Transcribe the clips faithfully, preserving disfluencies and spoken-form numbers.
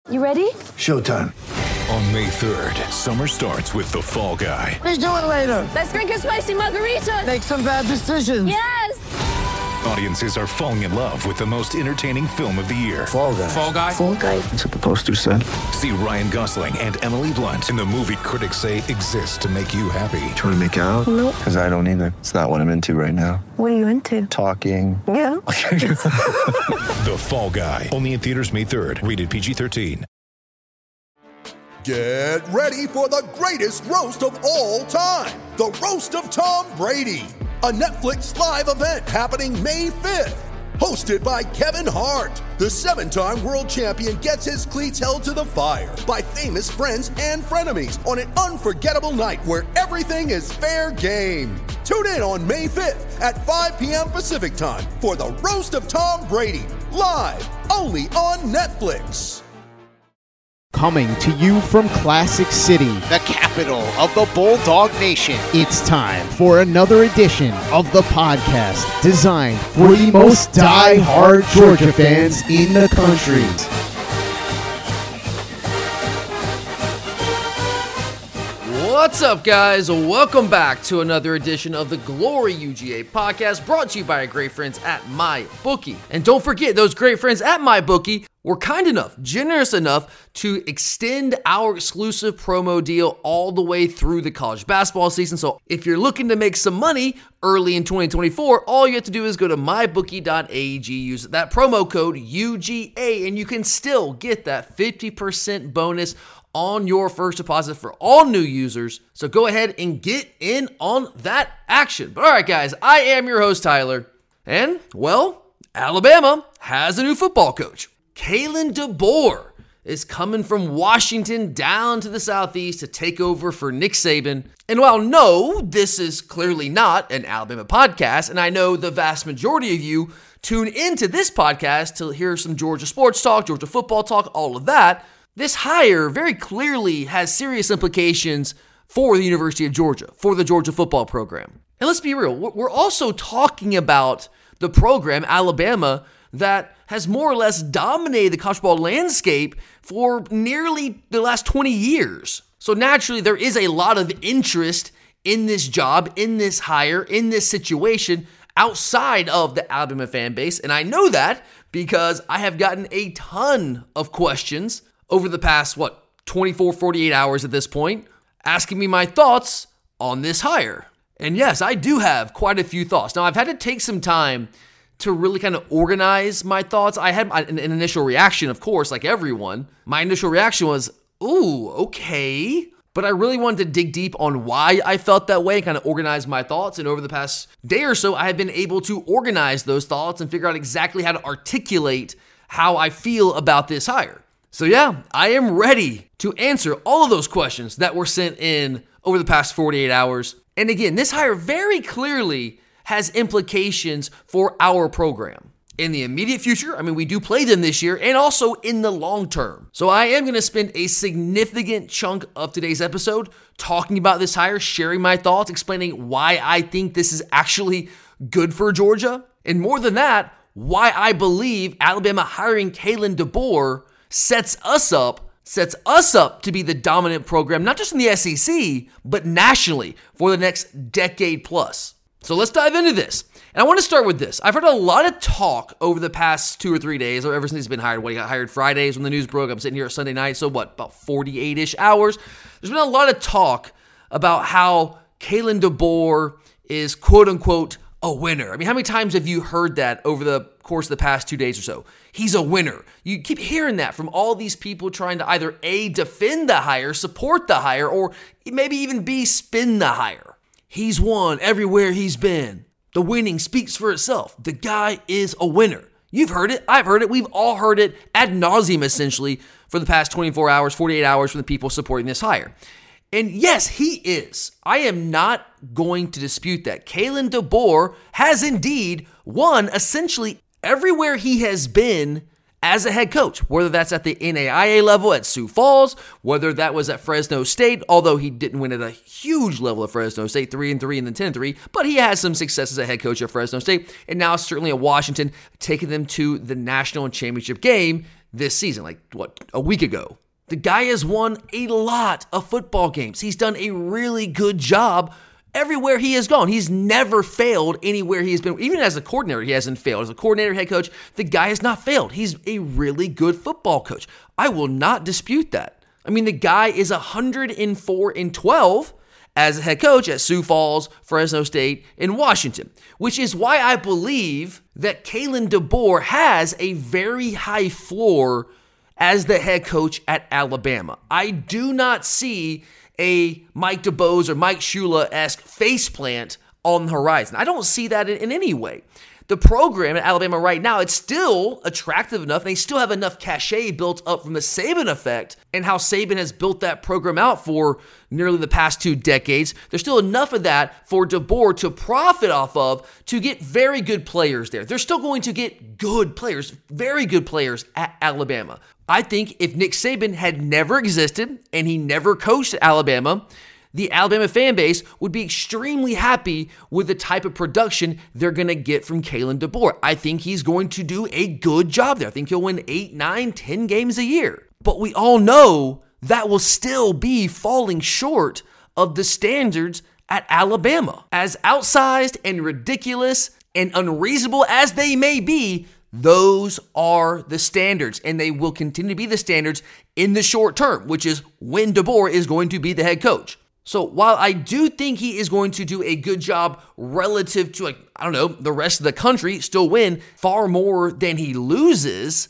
You ready? Showtime. On May third, summer starts with The Fall Guy. Let's do it later. Let's drink a spicy margarita. Make some bad decisions. Yes! Audiences are falling in love with the most entertaining film of the year. Fall Guy. Fall Guy? Fall guy. That's what the poster said. See Ryan Gosling and Emily Blunt in the movie critics say exists to make you happy. Trying to make it out? Nope. Because I don't either. It's not what I'm into right now. What are you into? Talking. Yeah. The Fall Guy. Only in theaters May third. Rated P G thirteen. Get ready for the greatest roast of all time. The Roast of Tom Brady. A Netflix live event happening May fifth. Hosted by Kevin Hart. The seven-time world champion gets his cleats held to the fire by famous friends and frenemies on an unforgettable night where everything is fair game. Tune in on May fifth at five p.m. Pacific time for the Roast of Tom Brady. Live only on Netflix. Coming to you from Classic City, the capital of the Bulldog Nation. It's time for another edition of the podcast designed for the most die-hard Georgia fans in the country. What's up, guys? Welcome back to another edition of the Glory U G A podcast, brought to you by our great friends at MyBookie. And don't forget, those great friends at MyBookie were kind enough, generous enough to extend our exclusive promo deal all the way through the college basketball season. So if you're looking to make some money early in twenty twenty-four, all you have to do is go to my bookie dot a g, use that promo code U G A, and you can still get that fifty percent bonus on your first deposit for all new users. So go ahead and get in on that action. But all right, guys, I am your host, Tyler. And, well, Alabama has a new football coach. Kalen DeBoer is coming from Washington down to the Southeast to take over for Nick Saban. And while no, this is clearly not an Alabama podcast, and I know the vast majority of you tune into this podcast to hear some Georgia sports talk, Georgia football talk, all of that, this hire very clearly has serious implications for the University of Georgia, for the Georgia football program. And let's be real, we're also talking about the program, Alabama, that has more or less dominated the college football landscape for nearly the last twenty years. So naturally, there is a lot of interest in this job, in this hire, in this situation outside of the Alabama fan base. And I know that because I have gotten a ton of questions over the past, what, twenty-four, forty-eight hours at this point, asking me my thoughts on this hire. And yes, I do have quite a few thoughts. Now, I've had to take some time to really kind of organize my thoughts. I had an initial reaction, of course, like everyone. My initial reaction was, ooh, okay. But I really wanted to dig deep on why I felt that way and kind of organize my thoughts. And over the past day or so, I have been able to organize those thoughts and figure out exactly how to articulate how I feel about this hire. So yeah, I am ready to answer all of those questions that were sent in over the past forty-eight hours. And again, this hire very clearly has implications for our program. In the immediate future, I mean, we do play them this year, and also in the long term. So I am going to spend a significant chunk of today's episode talking about this hire, sharing my thoughts, explaining why I think this is actually good for Georgia. And more than that, why I believe Alabama hiring Kalen DeBoer sets us up, sets us up to be the dominant program, not just in the S E C, but nationally for the next decade plus. So let's dive into this. And I want to start with this. I've heard a lot of talk over the past two or three days, or ever since he's been hired. What, he got hired Fridays when the news broke. I'm sitting here Sunday night, so what, about forty-eight-ish hours? There's been a lot of talk about how Kalen DeBoer is quote-unquote a winner. I mean, how many times have you heard that over the course of the past two days or so? He's a winner. You keep hearing that from all these people trying to either A, defend the hire, support the hire, or maybe even B, spin the hire. He's won everywhere he's been. The winning speaks for itself. The guy is a winner. You've heard it. I've heard it. We've all heard it ad nauseum, essentially, for the past twenty-four hours, forty-eight hours from the people supporting this hire. And yes, he is. I am not going to dispute that. Kalen DeBoer has indeed won essentially everywhere he has been as a head coach, whether that's at the N A I A level at Sioux Falls, whether that was at Fresno State, although he didn't win at a huge level at Fresno State, three and three and then ten and three, but he has some success as a head coach at Fresno State, and now certainly at Washington, taking them to the national championship game this season, like what, a week ago. The guy has won a lot of football games. He's done a really good job everywhere he has gone. He's never failed anywhere he has been. Even as a coordinator, he hasn't failed. As a coordinator, head coach, the guy has not failed. He's a really good football coach. I will not dispute that. I mean, the guy is one hundred four and twelve as a head coach at Sioux Falls, Fresno State, and Washington, which is why I believe that Kalen DeBoer has a very high floor as the head coach at Alabama. I do not see a Mike DeBose or Mike Shula-esque faceplant on the horizon. I don't see that in, in any way. The program at Alabama right now, it's still attractive enough, and they still have enough cachet built up from the Saban effect and how Saban has built that program out for nearly the past two decades. There's still enough of that for DeBoer to profit off of to get very good players there. They're still going to get good players, very good players at Alabama. I think if Nick Saban had never existed and he never coached at Alabama, the Alabama fan base would be extremely happy with the type of production they're going to get from Kalen DeBoer. I think he's going to do a good job there. I think he'll win eight, nine, ten games a year. But we all know that will still be falling short of the standards at Alabama. As outsized and ridiculous and unreasonable as they may be, those are the standards, and they will continue to be the standards in the short term, which is when DeBoer is going to be the head coach. So while I do think he is going to do a good job relative to, like, I don't know, the rest of the country, still win far more than he loses,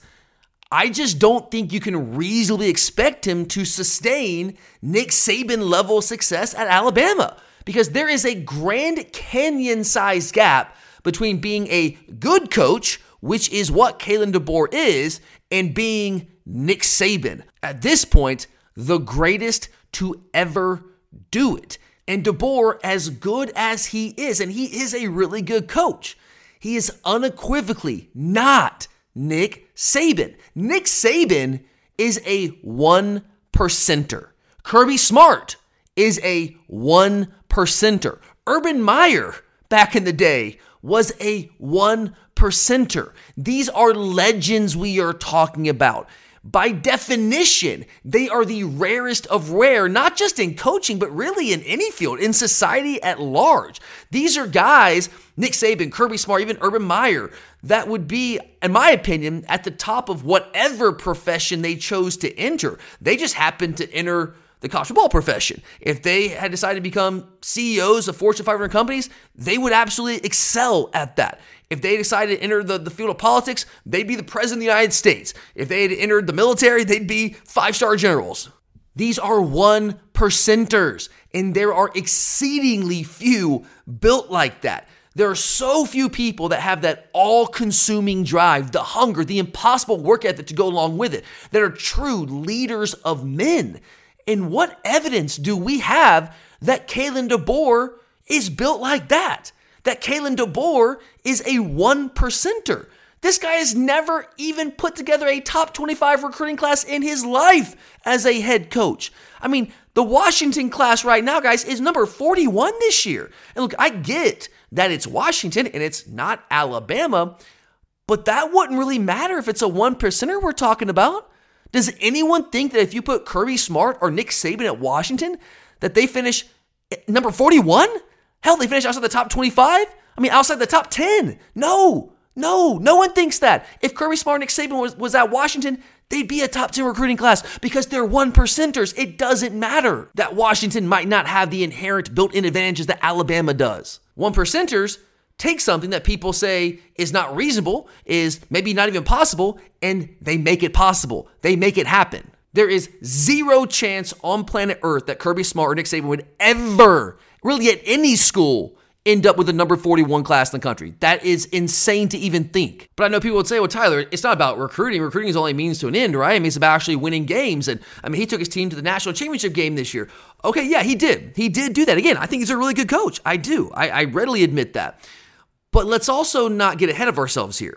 I just don't think you can reasonably expect him to sustain Nick Saban level success at Alabama, because there is a Grand Canyon-sized gap between being a good coach, which is what Kalen DeBoer is, and being Nick Saban. At this point, the greatest to ever do it. And DeBoer, as good as he is, and he is a really good coach, he is unequivocally not Nick Saban. Nick Saban is a one percenter. Kirby Smart is a one percenter. Urban Meyer, back in the day, was a one percenter. These are legends we are talking about. By definition, they are the rarest of rare, not just in coaching, but really in any field, in society at large. These are guys, Nick Saban, Kirby Smart, even Urban Meyer, that would be, in my opinion, at the top of whatever profession they chose to enter. They just happened to enter the college football profession. If they had decided to become C E Os of Fortune five hundred companies, they would absolutely excel at that. If they decided to enter the, the field of politics, they'd be the president of the United States. If they had entered the military, they'd be five-star generals. These are one percenters, and there are exceedingly few built like that. There are so few people that have that all-consuming drive, the hunger, the impossible work ethic to go along with it, that are true leaders of men. And what evidence do we have that Kalen DeBoer is built like that? That Kalen DeBoer is a one percenter. This guy has never even put together a top twenty-five recruiting class in his life as a head coach. I mean, the Washington class right now, guys, is number forty-one this year. And look, I get that it's Washington and it's not Alabama, but that wouldn't really matter if it's a one percenter we're talking about. Does anyone think that if you put Kirby Smart or Nick Saban at Washington, that they finish number forty-one? Hell, they finish outside the top twenty-five? I mean, outside the top ten. No, no, no one thinks that. If Kirby Smart and Nick Saban was, was at Washington, they'd be a top ten recruiting class because they're one percenters. It doesn't matter that Washington might not have the inherent built-in advantages that Alabama does. One percenters take something that people say is not reasonable, is maybe not even possible, and they make it possible. They make it happen. There is zero chance on planet Earth that Kirby Smart or Nick Saban would ever, really at any school, end up with a number forty-one class in the country. That is insane to even think. But I know people would say, well, Tyler, it's not about recruiting. Recruiting is only a means to an end, right? I mean, it's about actually winning games. And I mean, he took his team to the national championship game this year. Okay, yeah, he did. He did do that. Again, I think he's a really good coach. I do. I, I readily admit that. But let's also not get ahead of ourselves here.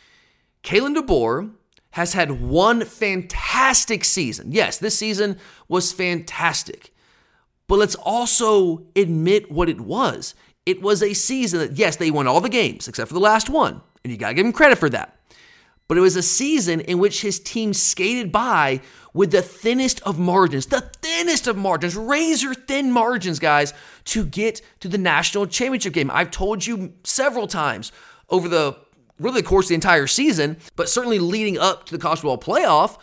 Kalen DeBoer has had one fantastic season. Yes, this season was fantastic. But let's also admit what it was. It was a season that, yes, they won all the games except for the last one, and you got to give them credit for that. but it was a season in which his team skated by with the thinnest of margins, the thinnest of margins, razor thin margins, guys, to get to the national championship game. I've told you several times over the really the course of the entire season, but certainly leading up to the college football playoff,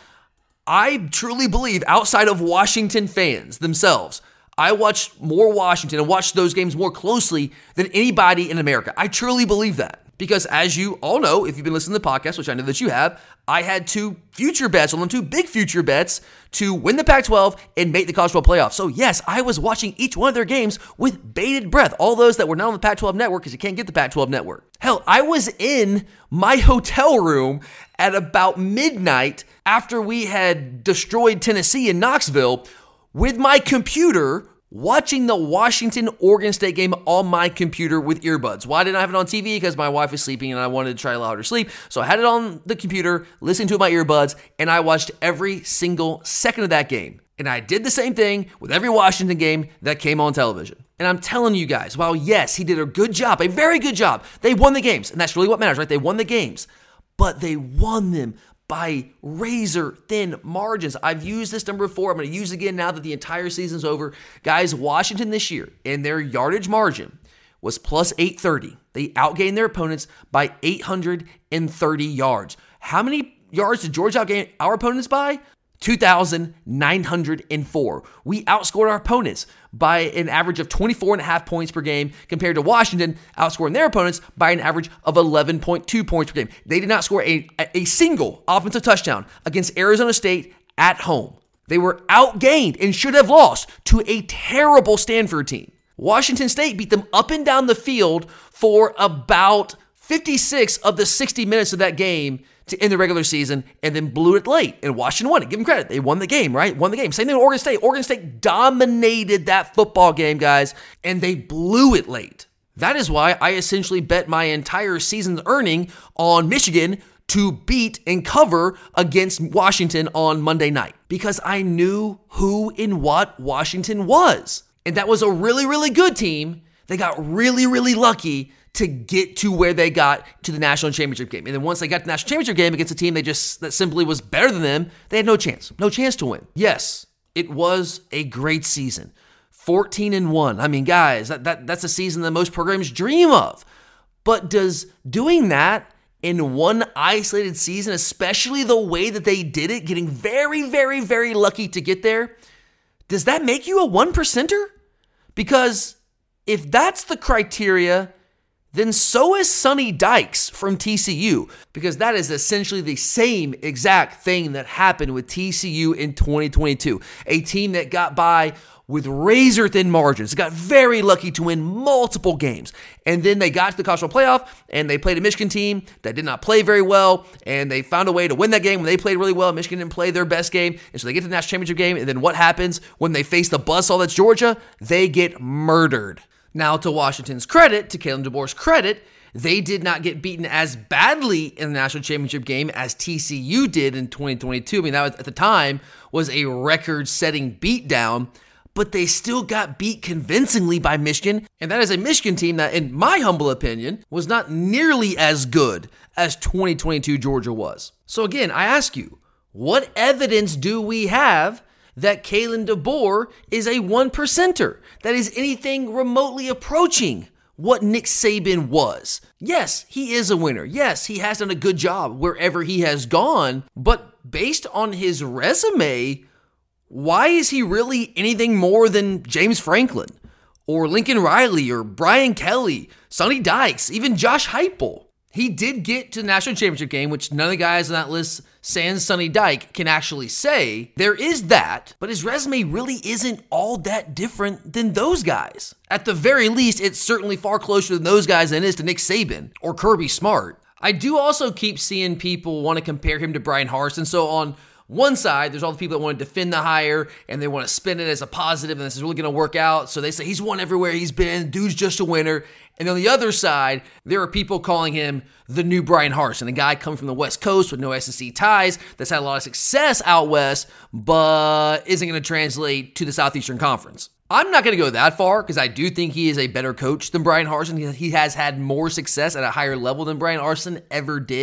I truly believe outside of Washington fans themselves, I watched more Washington and watched those games more closely than anybody in America. I truly believe that. Because as you all know, if you've been listening to the podcast, which I know that you have, I had two future bets on them, two big future bets to win the Pac twelve and make the college football playoff. So yes, I was watching each one of their games with bated breath. All those that were not on the Pac twelve network because you can't get the Pac twelve network. Hell, I was in my hotel room at about midnight after we had destroyed Tennessee in Knoxville with my computer watching the Washington-Oregon State game on my computer with earbuds. Why didn't I have it on T V? Because my wife was sleeping and I wanted to try to allow her to sleep. So I had it on the computer, listening to it with my earbuds, and I watched every single second of that game. And I did the same thing with every Washington game that came on television. And I'm telling you guys, while yes, he did a good job, a very good job, they won the games. And that's really what matters, right? They won the games. But they won them by razor thin margins. I've used this number before. I'm going to use it again now that the entire season's over. Guys, Washington this year, in their yardage margin, was plus eight thirty. They outgained their opponents by eight hundred thirty yards. How many yards did Georgia outgain our opponents by? two thousand nine hundred four. We outscored our opponents by an average of twenty-four and a half points per game compared to Washington outscoring their opponents by an average of eleven point two points per game. They did not score a, a single offensive touchdown against Arizona State at home. They were outgained and should have lost to a terrible Stanford team. Washington State beat them up and down the field for about fifty-six of the sixty minutes of that game to end the regular season, and then blew it late. And Washington won it. Give them credit. They won the game, right? Won the game. Same thing with Oregon State. Oregon State dominated that football game, guys, and they blew it late. That is why I essentially bet my entire season's earning on Michigan to beat and cover against Washington on Monday night, because I knew who and what Washington was. And that was a really, really good team. They got really, really lucky to get to where they got to the national championship game. And then once they got to the national championship game against a team they just that simply was better than them, they had no chance. No chance to win. Yes, it was a great season. fourteen and one. I mean, guys, that, that that's a season that most programs dream of. But does doing that in one isolated season, especially the way that they did it, getting very, very, very lucky to get there, does that make you a one percenter? Because if that's the criteria, then so is Sonny Dykes from T C U, because that is essentially the same exact thing that happened with T C U in twenty twenty-two. A team that got by with razor-thin margins, got very lucky to win multiple games. And then they got to the college football playoff, and they played a Michigan team that did not play very well, and they found a way to win that game when they played really well. Michigan didn't play their best game, and so they get to the national championship game, and then what happens when they face the buzzsaw that's Georgia? They get murdered. Now, to Washington's credit, to Kalen DeBoer's credit, they did not get beaten as badly in the national championship game as T C U did in twenty twenty-two. I mean, that was, at the time was a record-setting beatdown, but they still got beat convincingly by Michigan, and that is a Michigan team that, in my humble opinion, was not nearly as good as twenty twenty-two Georgia was. So again, I ask you, what evidence do we have that Kalen DeBoer is a one percenter, that is anything remotely approaching what Nick Saban was? Yes, he is a winner. Yes, he has done a good job wherever he has gone, but based on his resume, why is he really anything more than James Franklin or Lincoln Riley or Brian Kelly, Sonny Dykes, even Josh Heupel? He did get to the national championship game, which none of the guys on that list, sans Sonny Dyke, can actually say. There is that, but his resume really isn't all that different than those guys. At the very least, it's certainly far closer than those guys than it is to Nick Saban or Kirby Smart. I do also keep seeing people want to compare him to Brian Harsin, so on one side, there's all the people that want to defend the hire and they want to spin it as a positive and this is really going to work out. So they say he's won everywhere he's been. Dude's just a winner. And on the other side, there are people calling him the new Brian Harsin, a guy coming from the West Coast with no S E C ties that's had a lot of success out West, but isn't going to translate to the Southeastern Conference. I'm not going to go that far because I do think he is a better coach than Brian Harsin. He has had more success at a higher level than Brian Harsin ever did.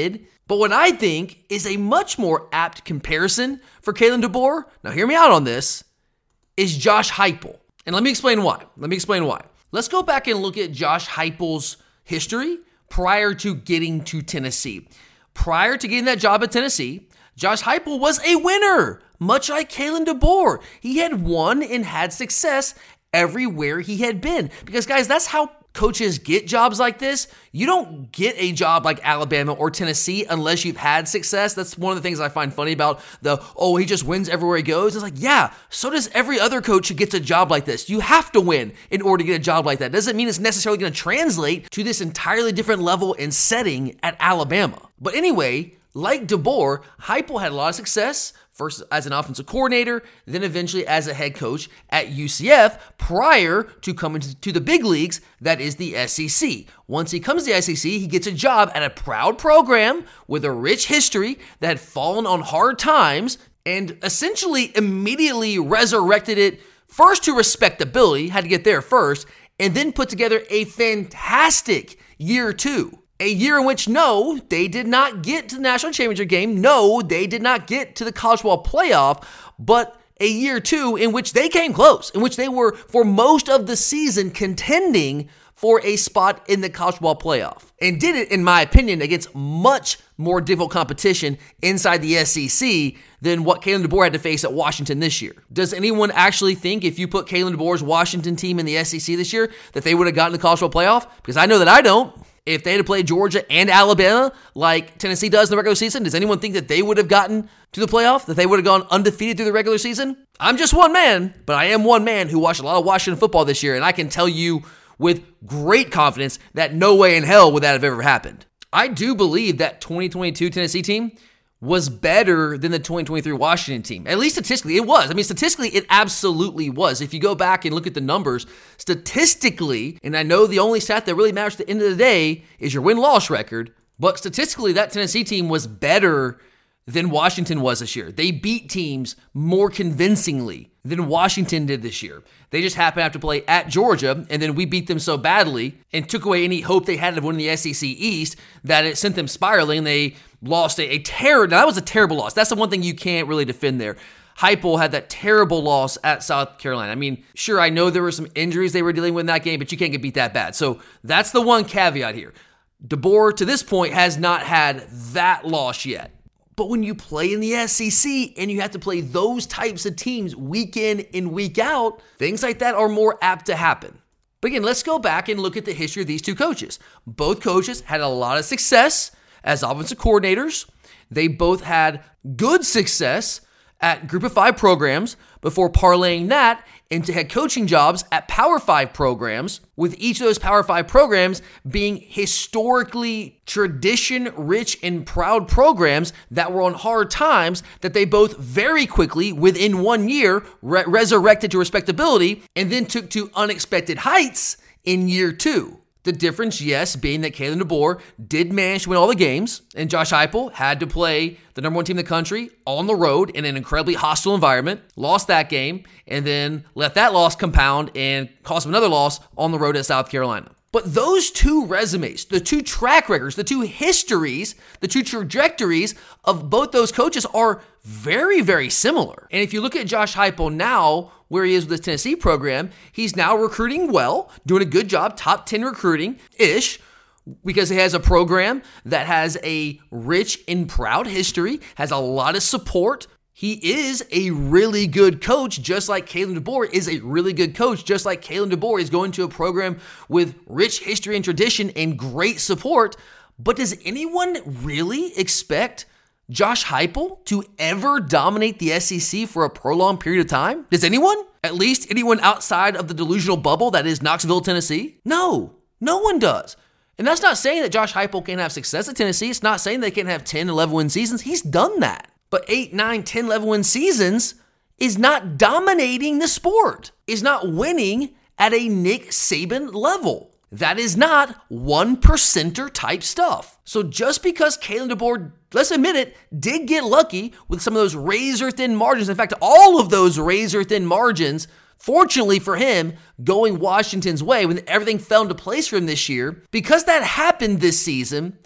But what I think is a much more apt comparison for Kalen DeBoer, now hear me out on this, is Josh Heupel. And let me explain why. Let me explain why. Let's go back and look at Josh Heupel's history prior to getting to Tennessee. Prior to getting that job at Tennessee, Josh Heupel was a winner, much like Kalen DeBoer. He had won and had success everywhere he had been. Because, guys, that's how coaches get jobs like this. You don't get a job like Alabama or Tennessee unless you've had success. That's one of the things I find funny about the, oh, he just wins everywhere he goes. It's like, yeah, so does every other coach who gets a job like this. You have to win in order to get a job like that. Doesn't mean it's necessarily going to translate to this entirely different level and setting at Alabama. But anyway, like DeBoer, Heupel had a lot of success, first as an offensive coordinator, then eventually as a head coach at U C F prior to coming to the big leagues, that is the S E C. Once he comes to the S E C, he gets a job at a proud program with a rich history that had fallen on hard times and essentially immediately resurrected it first to respectability, had to get there first, and then put together a fantastic year two. A year in which, no, they did not get to the national championship game. No, they did not get to the college football playoff, but a year two in which they came close, in which they were, for most of the season, contending for a spot in the college football playoff. And did it, in my opinion, against much more difficult competition inside the S E C than what Kalen DeBoer had to face at Washington this year. Does anyone actually think if you put Kalen DeBoer's Washington team in the S E C this year that they would have gotten the college football playoff? Because I know that I don't. If they had to play Georgia and Alabama like Tennessee does in the regular season, does anyone think that they would have gotten to the playoff, that they would have gone undefeated through the regular season? I'm just one man, but I am one man who watched a lot of Washington football this year, and I can tell you with great confidence that no way in hell would that have ever happened. I do believe that twenty twenty-two Tennessee team was better than the twenty twenty-three Washington team. At least statistically, it was. I mean, statistically, it absolutely was. If you go back and look at the numbers, statistically, and I know the only stat that really matters at the end of the day is your win-loss record, but statistically, that Tennessee team was better than Washington was this year. They beat teams more convincingly than Washington did this year. They just happened to have to play at Georgia, and then we beat them so badly and took away any hope they had of winning the S E C East that it sent them spiraling. They lost a, a terror. Now, that was a terrible loss. That's the one thing you can't really defend there. Heupel had that terrible loss at South Carolina. I mean, sure, I know there were some injuries they were dealing with in that game, but you can't get beat that bad. So that's the one caveat here. DeBoer, to this point, has not had that loss yet. But when you play in the S E C and you have to play those types of teams week in and week out, things like that are more apt to happen. But again, let's go back and look at the history of these two coaches. Both coaches had a lot of success as offensive coordinators. They both had good success at Group of Five programs before parlaying that into head coaching jobs at Power Five programs, with each of those Power Five programs being historically tradition-rich and proud programs that were on hard times that they both very quickly, within one year, re- resurrected to respectability and then took to unexpected heights in year two. The difference, yes, being that Kalen DeBoer did manage to win all the games, and Josh Heupel had to play the number one team in the country on the road in an incredibly hostile environment, lost that game, and then let that loss compound and cost him another loss on the road at South Carolina. But those two resumes, the two track records, the two histories, the two trajectories of both those coaches are very, very similar. And if you look at Josh Heupel now, where he is with the Tennessee program, he's now recruiting well, doing a good job, top ten recruiting-ish, because he has a program that has a rich and proud history, has a lot of support. He is a really good coach, just like Kalen DeBoer is a really good coach, just like Kalen DeBoer is going to a program with rich history and tradition and great support. But does anyone really expect Josh Heupel to ever dominate the S E C for a prolonged period of time? Does anyone? At least anyone outside of the delusional bubble that is Knoxville, Tennessee? No, no one does. And that's not saying that Josh Heupel can't have success at Tennessee. It's not saying they can't have ten, eleven win seasons. He's done that. But eight, nine, ten, eleven win seasons is not dominating the sport, is not winning at a Nick Saban level. That is not one percenter type stuff. So just because Kalen DeBoer, let's admit it, did get lucky with some of those razor-thin margins, in fact, all of those razor-thin margins, fortunately for him, going Washington's way when everything fell into place for him this year, because that happened this season,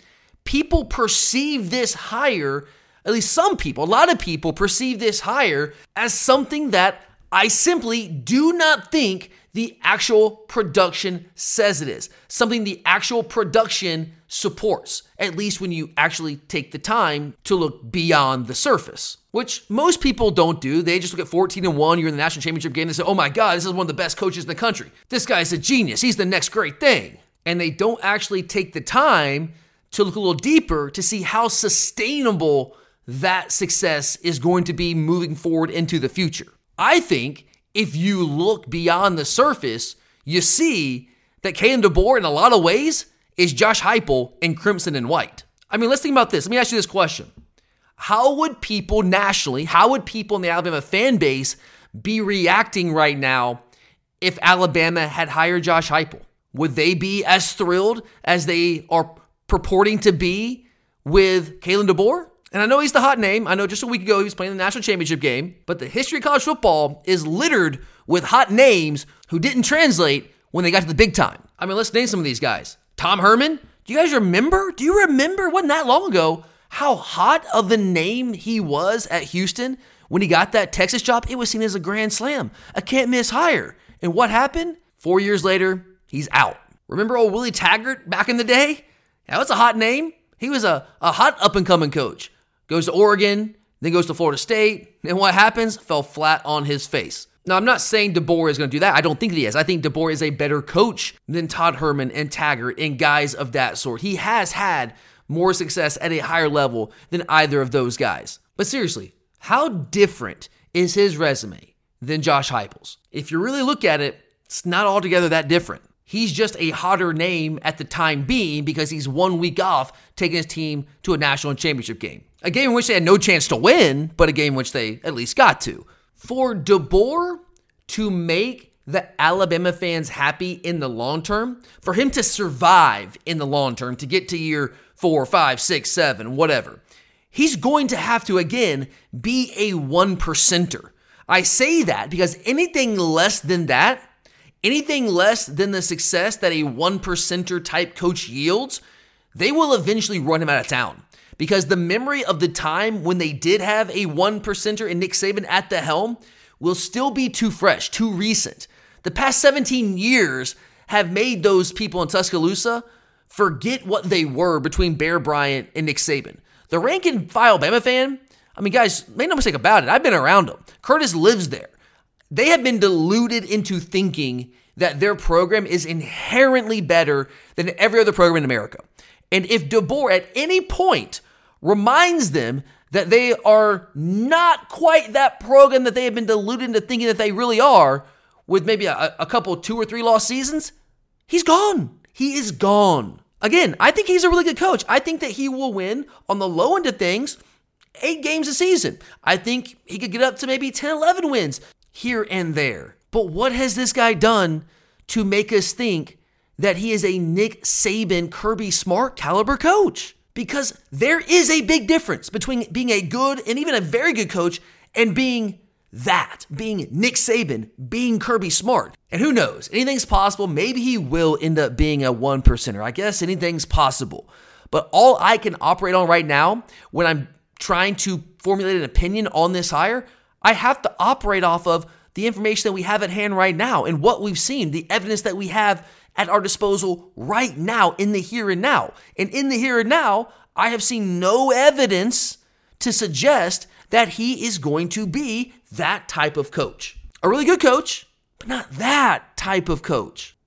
people perceive this hire, at least some people, a lot of people perceive this hire as something that I simply do not think the actual production says it is. Something the actual production supports, at least when you actually take the time to look beyond the surface, which most people don't do. They just look at fourteen and one, you're in the national championship game, they say, oh my God, this is one of the best coaches in the country. This guy's a genius. He's the next great thing. And they don't actually take the time to look a little deeper to see how sustainable that success is going to be moving forward into the future. I think if you look beyond the surface, you see that Kalen DeBoer, in a lot of ways, is Josh Heupel in crimson and white. I mean, let's think about this. Let me ask you this question. How would people nationally, how would people in the Alabama fan base be reacting right now if Alabama had hired Josh Heupel? Would they be as thrilled as they are purporting to be with Kalen DeBoer? And I know he's the hot name. I know just a week ago he was playing the national championship game, but the history of college football is littered with hot names who didn't translate when they got to the big time. I mean, let's name some of these guys. Tom Herman. Do you guys remember? Do you remember? It wasn't that long ago how hot of a name he was at Houston when he got that Texas job. It was seen as a grand slam, a can't miss hire. And what happened? Four years later, he's out. Remember old Willie Taggart back in the day? That was a hot name. He was a, a hot up-and-coming coach. Goes to Oregon, then goes to Florida State. And what happens? Fell flat on his face. Now, I'm not saying DeBoer is going to do that. I don't think that he is. I think DeBoer is a better coach than Todd Herman and Taggart and guys of that sort. He has had more success at a higher level than either of those guys. But seriously, how different is his resume than Josh Heupel's? If you really look at it, it's not altogether that different. He's just a hotter name at the time being because he's one week off taking his team to a national championship game. A game in which they had no chance to win, but a game in which they at least got to. For DeBoer to make the Alabama fans happy in the long term, for him to survive in the long term, to get to year four, five, six, seven, whatever, he's going to have to, again, be a one percenter. I say that because anything less than that, anything less than the success that a one percenter type coach yields, they will eventually run him out of town. Because the memory of the time when they did have a one percenter and Nick Saban at the helm will still be too fresh, too recent. The past seventeen years have made those people in Tuscaloosa forget what they were between Bear Bryant and Nick Saban. The rank and file Bama fan, I mean, guys, make no mistake about it. I've been around them. Curtis lives there. They have been deluded into thinking that their program is inherently better than every other program in America. And if DeBoer at any point reminds them that they are not quite that program that they have been deluded into thinking that they really are, with maybe a, a couple two or three lost seasons, he's gone. He is gone. Again, I think he's a really good coach. I think that he will win on the low end of things eight games a season. I think he could get up to maybe ten, eleven wins here and there. But what has this guy done to make us think that he is a Nick Saban, Kirby Smart caliber coach? Because there is a big difference between being a good and even a very good coach and being that, being Nick Saban, being Kirby Smart. And who knows, anything's possible. Maybe he will end up being a one percenter. I guess anything's possible. But all I can operate on right now when I'm trying to formulate an opinion on this hire, I have to operate off of the information that we have at hand right now and what we've seen, the evidence that we have at our disposal right now in the here and now. And in the here and now, I have seen no evidence to suggest that he is going to be that type of coach. A really good coach, but not that type of coach.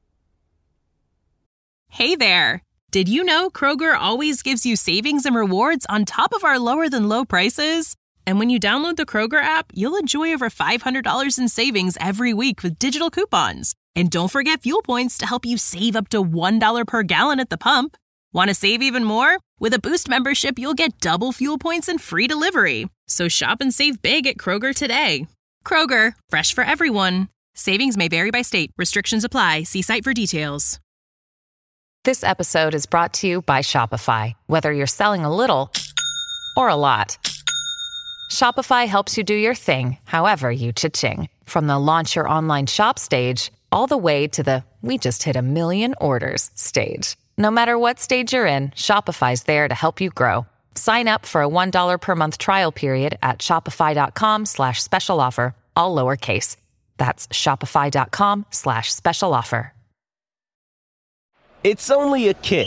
Hey there. Did you know Kroger always gives you savings and rewards on top of our lower than low prices? And when you download the Kroger app, you'll enjoy over five hundred dollars in savings every week with digital coupons. And don't forget fuel points to help you save up to one dollar per gallon at the pump. Want to save even more? With a Boost membership, you'll get double fuel points and free delivery. So shop and save big at Kroger today. Kroger, fresh for everyone. Savings may vary by state. Restrictions apply. See site for details. This episode is brought to you by Shopify. Whether you're selling a little or a lot, Shopify helps you do your thing, however you cha-ching. From the launch your online shop stage, all the way to the we just hit a million orders stage. No matter what stage you're in, Shopify's there to help you grow. Sign up for a one dollar per month trial period at shopify.com slash special offer, all lowercase. That's shopify.com slash special offer. It's only a kick,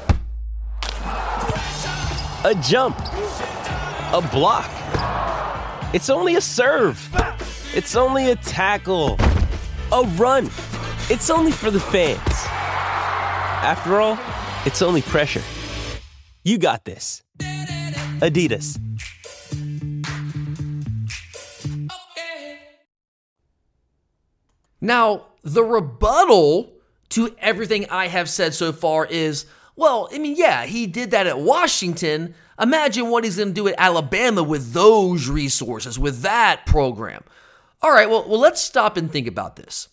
a jump, a block. It's only a serve. It's only a tackle, a run. It's only for the fans. After all, it's only pressure. You got this. Adidas. Now, the rebuttal to everything I have said so far is, well, I mean, yeah, he did that at Washington. Imagine what he's going to do at Alabama with those resources, with that program. All right, well, well, let's stop and think about this.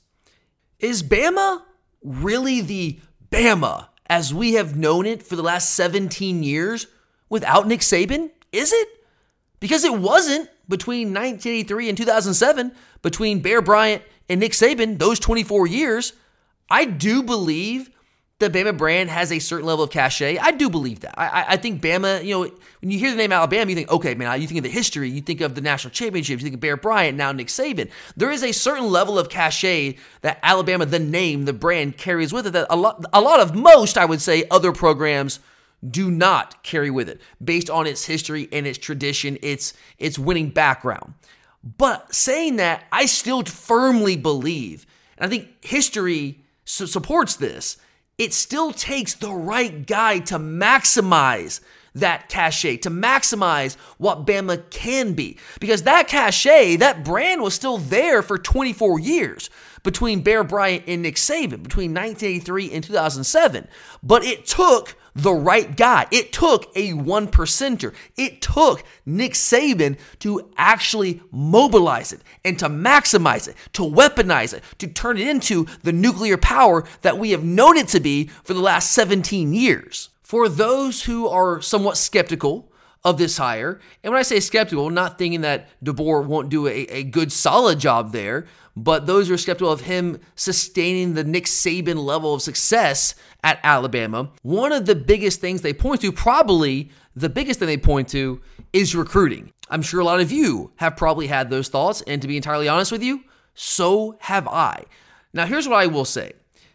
Is Bama really the Bama as we have known it for the last seventeen years without Nick Saban? Is it? Because it wasn't between nineteen eighty-three and two thousand seven, between Bear Bryant and Nick Saban, those twenty-four years. I do believe the Bama brand has a certain level of cachet. I do believe that. I, I, I think Bama, you know, when you hear the name Alabama, you think, okay, man, you think of the history, you think of the national championships, you think of Bear Bryant, now Nick Saban. There is a certain level of cachet that Alabama, the name, the brand, carries with it that a lot, a lot of most, I would say, other programs do not carry with it, based on its history and its tradition, its, its winning background. But saying that, I still firmly believe, and I think history su- supports this, it still takes the right guy to maximize that cachet, to maximize what Bama can be. Because that cachet, that brand was still there for twenty-four years between Bear Bryant and Nick Saban, between nineteen eighty-three and two thousand seven. But it took the right guy. It took a one percenter. It took Nick Saban to actually mobilize it and to maximize it, to weaponize it, to turn it into the nuclear power that we have known it to be for the last seventeen years. For those who are somewhat skeptical of this hire, and when I say skeptical, not thinking that DeBoer won't do a, a good solid job there, but those who are skeptical of him sustaining the Nick Saban level of success at Alabama, one of the biggest things they point to, probably the biggest thing they point to, is recruiting. I'm sure a lot of you have probably had those thoughts, and to be entirely honest with you, so have I. Now, here's what I will say.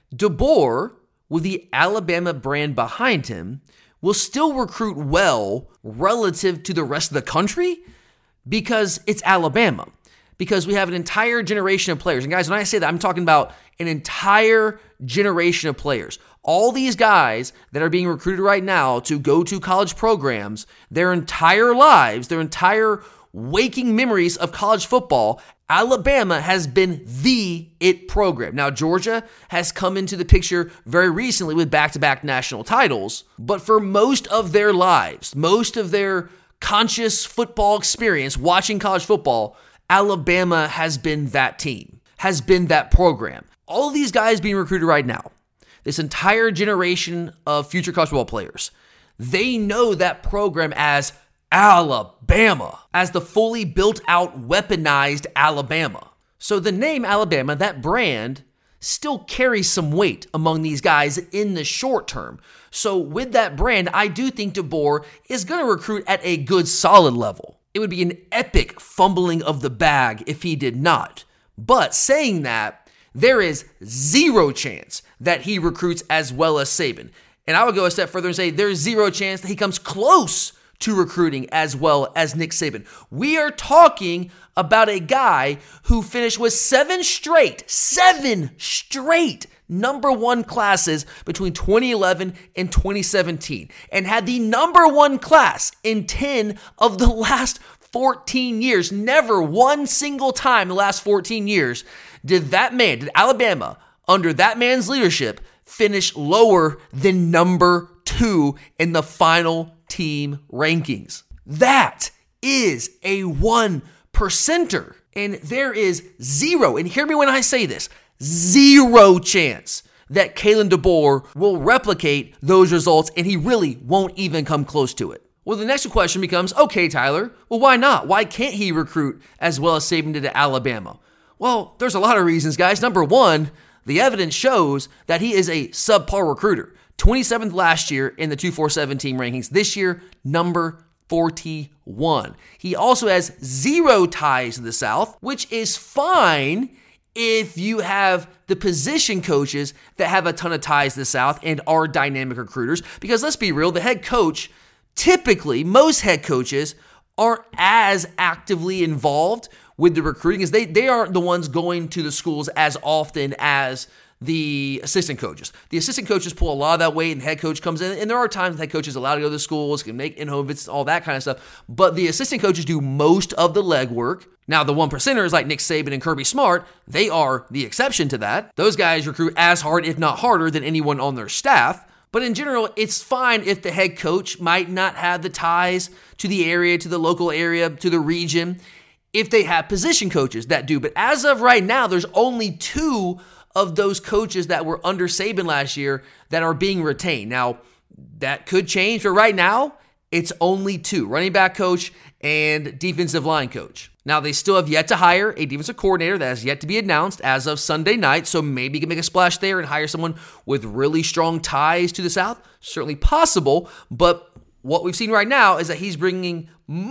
DeBoer, with the Alabama brand behind him, will still recruit well relative to the rest of the country because it's Alabama. Because we have an entire generation of players. And guys, when I say that, I'm talking about an entire generation of players. All these guys that are being recruited right now to go to college programs, their entire lives, their entire waking memories of college football, Alabama has been the it program. Now, Georgia has come into the picture very recently with back-to-back national titles, but for most of their lives, most of their conscious football experience watching college football, Alabama has been that team, has been that program. All of these guys being recruited right now, this entire generation of future college football players, they know that program as Alabama, as the fully built out, weaponized Alabama. So the name Alabama, that brand, still carries some weight among these guys in the short term. So with that brand, I do think DeBoer is going to recruit at a good, solid level. It would be an epic fumbling of the bag if he did not. But saying that, there is zero chance that he recruits as well as Saban. And I would go a step further and say there's zero chance that he comes close to recruiting as well as Nick Saban. We are talking about a guy who finished with seven straight, seven straight number one classes between twenty eleven and twenty seventeen and had the number one class in ten of the last fourteen years. Never one single time in the last fourteen years did that man, did Alabama, under that man's leadership, finish lower than number two in the final team rankings. That is a one percenter. And there is zero, and hear me when I say this, zero chance that Kalen DeBoer will replicate those results, and he really won't even come close to it. Well, the next question becomes, okay, Tyler, well, why not? Why can't he recruit as well as Saban did at Alabama? Well, there's a lot of reasons, guys. Number one, the evidence shows that he is a subpar recruiter. twenty-seventh last year in the two forty-seven team rankings. This year, number forty-one. He also has zero ties to the South, which is fine if you have the position coaches that have a ton of ties to the South and are dynamic recruiters. Because let's be real, the head coach, typically, most head coaches aren't as actively involved with the recruiting as they, they aren't the ones going to the schools as often as the assistant coaches. The assistant coaches pull a lot of that weight and the head coach comes in, and there are times the head coach is allowed to go to the schools, can make in-home visits, all that kind of stuff, but the assistant coaches do most of the legwork. Now, the one percenters like Nick Saban and Kirby Smart, they are the exception to that. Those guys recruit as hard, if not harder, than anyone on their staff. But in general, it's fine if the head coach might not have the ties to the area, to the local area, to the region, if they have position coaches that do. But as of right now, there's only two of those coaches that were under Saban last year that are being retained. Now, that could change, but right now, it's only two, running back coach and defensive line coach. Now, they still have yet to hire a defensive coordinator that has yet to be announced as of Sunday night, so maybe you can make a splash there and hire someone with really strong ties to the South. Certainly possible, but what we've seen right now is that he's bringing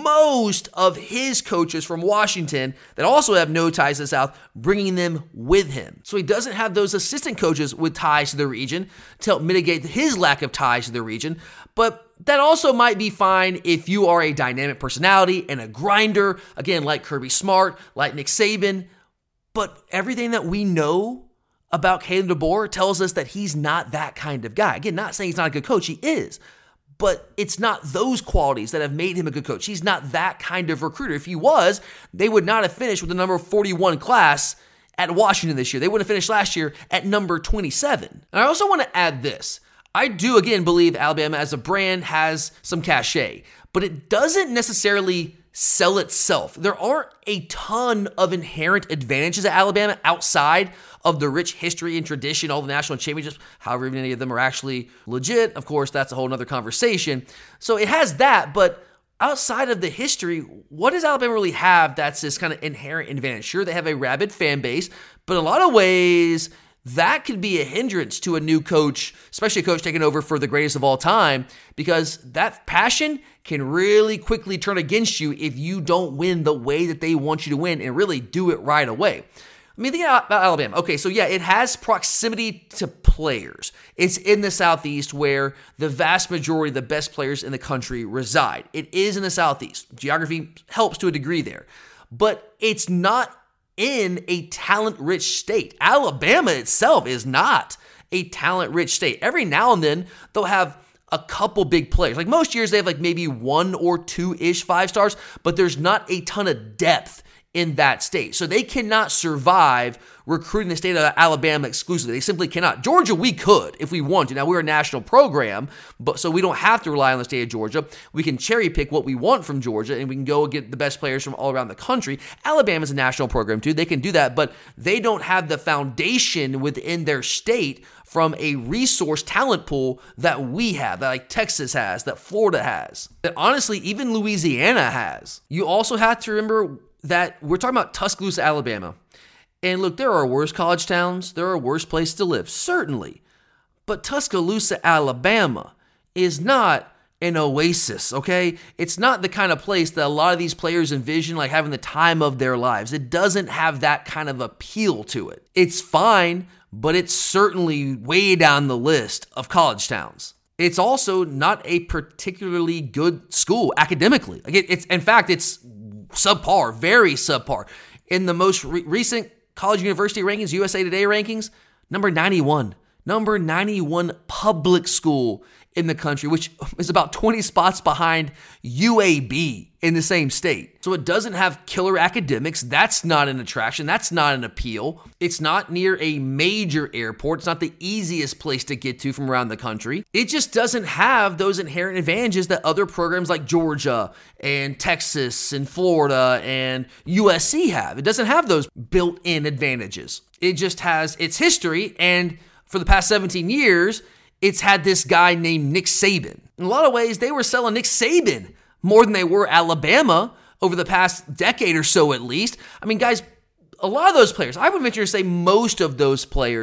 most of his coaches from Washington that also have no ties to the South, bringing them with him. So he doesn't have those assistant coaches with ties to the region to help mitigate his lack of ties to the region. But that also might be fine if you are a dynamic personality and a grinder, again, like Kirby Smart, like Nick Saban. But everything that we know about Kalen DeBoer tells us that he's not that kind of guy. Again, not saying he's not a good coach, he is. But it's not those qualities that have made him a good coach. He's not that kind of recruiter. If he was, they would not have finished with the number forty-one class at Washington this year. They would have finished last year at number twenty-seven. And I also want to add this. I do, again, believe Alabama as a brand has some cachet, but it doesn't necessarily sell itself. There aren't a ton of inherent advantages at Alabama outside of the rich history and tradition, all the national championships, however many of them are actually legit. Of course, that's a whole other conversation. So it has that, but outside of the history, what does Alabama really have that's this kind of inherent advantage? Sure, they have a rabid fan base, but in a lot of ways, that could be a hindrance to a new coach, especially a coach taking over for the greatest of all time, because that passion can really quickly turn against you if you don't win the way that they want you to win and really do it right away. I mean, think about Alabama. Okay, so yeah, it has proximity to players. It's in the Southeast where the vast majority of the best players in the country reside. It is in the Southeast. Geography helps to a degree there. But it's not in a talent-rich state. Alabama itself is not a talent-rich state. Every now and then, they'll have a couple big players. Like most years, they have like maybe one or two-ish five stars, but there's not a ton of depth in that state. So they cannot survive recruiting the state of Alabama exclusively. They simply cannot. Georgia, we could if we want to. Now, we're a national program, but so we don't have to rely on the state of Georgia. We can cherry pick what we want from Georgia, and we can go get the best players from all around the country. Alabama's a national program too. They can do that, but they don't have the foundation within their state from a resource talent pool that we have, that like Texas has, that Florida has, that honestly even Louisiana has. You also have to remember that we're talking about Tuscaloosa, Alabama. And look, there are worse college towns. There are worse places to live, certainly. But Tuscaloosa, Alabama is not an oasis, okay? It's not the kind of place that a lot of these players envision like having the time of their lives. It doesn't have that kind of appeal to it. It's fine, but it's certainly way down the list of college towns. It's also not a particularly good school academically. Like it, it's, in fact, it's subpar, very subpar. In the most re- recent college university rankings, U S A Today rankings, number ninety-one. Number ninety-one public school in the country, which is about twenty spots behind U A B in the same state. So it doesn't have killer academics. That's not an attraction. That's not an appeal. It's not near a major airport. It's not the easiest place to get to from around the country. It just doesn't have those inherent advantages that other programs like Georgia and Texas and Florida and U S C have. It doesn't have those built-in advantages. It just has its history, and for the past seventeen years, it's had this guy named Nick Saban. In a lot of ways, they were selling Nick Saban more than they were Alabama over the past decade or so at least. I mean, guys, a lot of those players, I would venture to say most of those players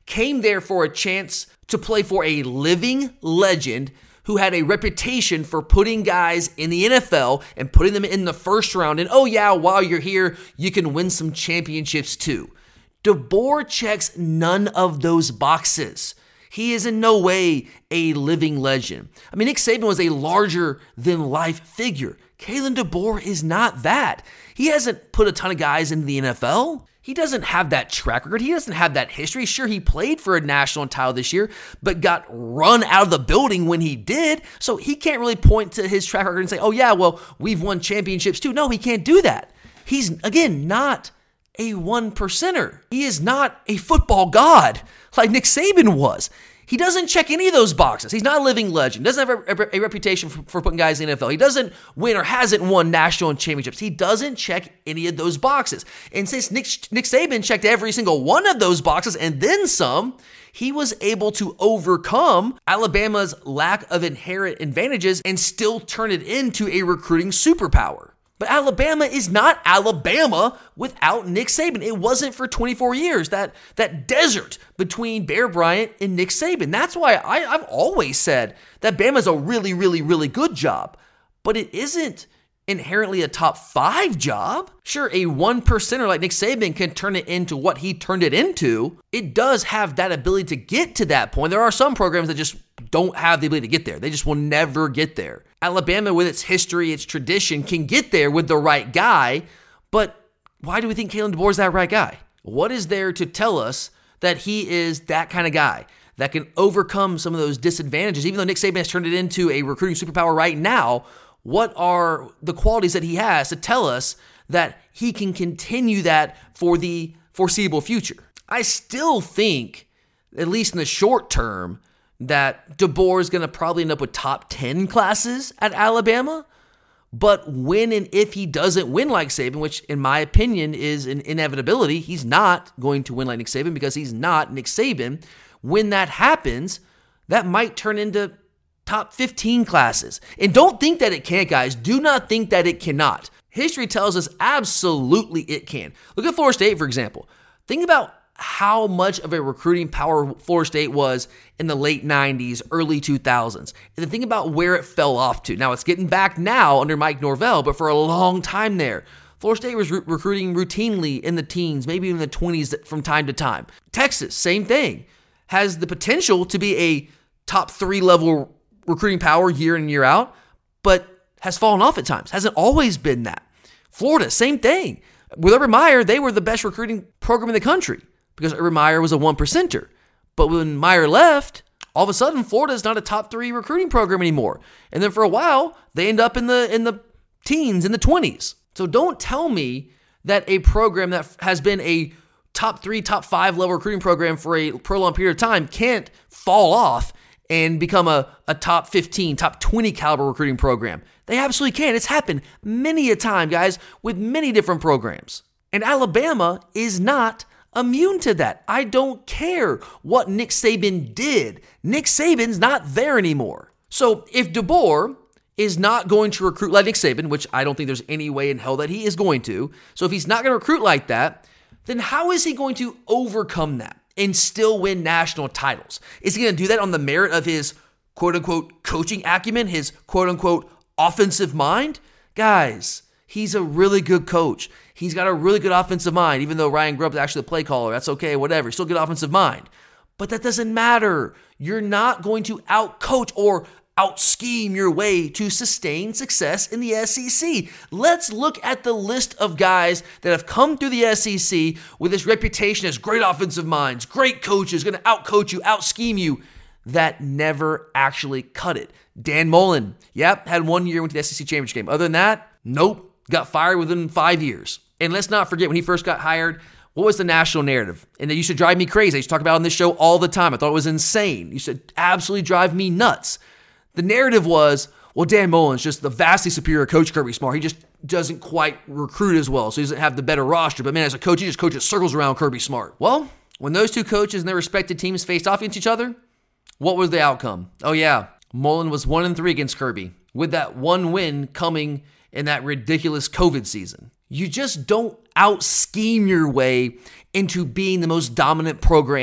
came there for a chance to play for a living legend who had a reputation for putting guys in the N F L and putting them in the first round. And oh yeah, while you're here, you can win some championships too. DeBoer checks none of those boxes. He is in no way a living legend. I mean, Nick Saban was a larger-than-life figure. Kalen DeBoer is not that. He hasn't put a ton of guys into the N F L. He doesn't have that track record. He doesn't have that history. Sure, he played for a national title this year, but got run out of the building when he did. So he can't really point to his track record and say, oh yeah, well, we've won championships too. No, he can't do that. He's, again, not a one percenter. He is not a football god like Nick Saban was. He doesn't check any of those boxes. He's not a living legend. Doesn't have a, a, a reputation for, for putting guys in the N F L. He doesn't win or hasn't won national championships. He doesn't check any of those boxes. And since Nick, Nick Saban checked every single one of those boxes and then some, he was able to overcome Alabama's lack of inherent advantages and still turn it into a recruiting superpower. But Alabama is not Alabama without Nick Saban. It wasn't for twenty-four years, that, that desert between Bear Bryant and Nick Saban. That's why I, I've always said that Bama's a really, really, really good job. But it isn't inherently a top five job. Sure, a one percenter like Nick Saban can turn it into what he turned it into. It does have that ability to get to that point. There are some programs that just don't have the ability to get there. They just will never get there. Alabama, with its history, its tradition, can get there with the right guy, but why do we think Kalen DeBoer is that right guy? What is there to tell us that he is that kind of guy that can overcome some of those disadvantages? Even though Nick Saban has turned it into a recruiting superpower right now, what are the qualities that he has to tell us that he can continue that for the foreseeable future? I still think, at least in the short term, that DeBoer is going to probably end up with top ten classes at Alabama. But when and if he doesn't win like Saban, which in my opinion is an inevitability, he's not going to win like Nick Saban because he's not Nick Saban. When that happens, that might turn into top fifteen classes. And don't think that it can't, guys. Do not think that it cannot. History tells us absolutely it can. Look at Florida State, for example. Think about how much of a recruiting power Florida State was in the late nineties, early two thousands. And then think about where it fell off to. Now, it's getting back now under Mike Norvell, but for a long time there, Florida State was re- recruiting routinely in the teens, maybe in the twenties from time to time. Texas, same thing, has the potential to be a top three level recruiting power year in, year out, but has fallen off at times. Hasn't always been that. Florida, same thing. With Urban Meyer, they were the best recruiting program in the country because Urban Meyer was a one percenter. But when Meyer left, all of a sudden, Florida is not a top three recruiting program anymore. And then for a while, they end up in the in the teens, in the twenties. So don't tell me that a program that has been a top three, top five level recruiting program for a prolonged period of time can't fall off and become a, a top fifteen, top twenty caliber recruiting program. They absolutely can. It's happened many a time, guys, with many different programs. And Alabama is not immune to that. I don't care what Nick Saban did. Nick Saban's not there anymore. So if DeBoer is not going to recruit like Nick Saban, which I don't think there's any way in hell that he is going to, so if he's not going to recruit like that, then how is he going to overcome that and still win national titles? Is he going to do that on the merit of his quote-unquote coaching acumen, his quote-unquote offensive mind? Guys, he's a really good coach. He's got a really good offensive mind, even though Ryan Grubb is actually the play caller. That's okay, whatever. Still good offensive mind. But that doesn't matter. You're not going to out-coach or out-scheme your way to sustain success in the S E C. Let's look at the list of guys that have come through the S E C with this reputation as great offensive minds, great coaches, going to out-coach you, out-scheme you, that never actually cut it. Dan Mullen, yep, had one year, went to the S E C championship game. Other than that, nope, got fired within five years. And let's not forget, when he first got hired, what was the national narrative? And it used to drive me crazy. I used to talk about it on this show all the time. I thought it was insane. It used to absolutely drive me nuts. The narrative was, well, Dan Mullen's just the vastly superior coach, Kirby Smart. He just doesn't quite recruit as well, so he doesn't have the better roster. But man, as a coach, he just coaches circles around Kirby Smart. Well, when those two coaches and their respective teams faced off against each other, what was the outcome? Oh yeah, Mullen was one and three against Kirby, with that one win coming in that ridiculous COVID season. You just don't out-scheme your way into being the most dominant program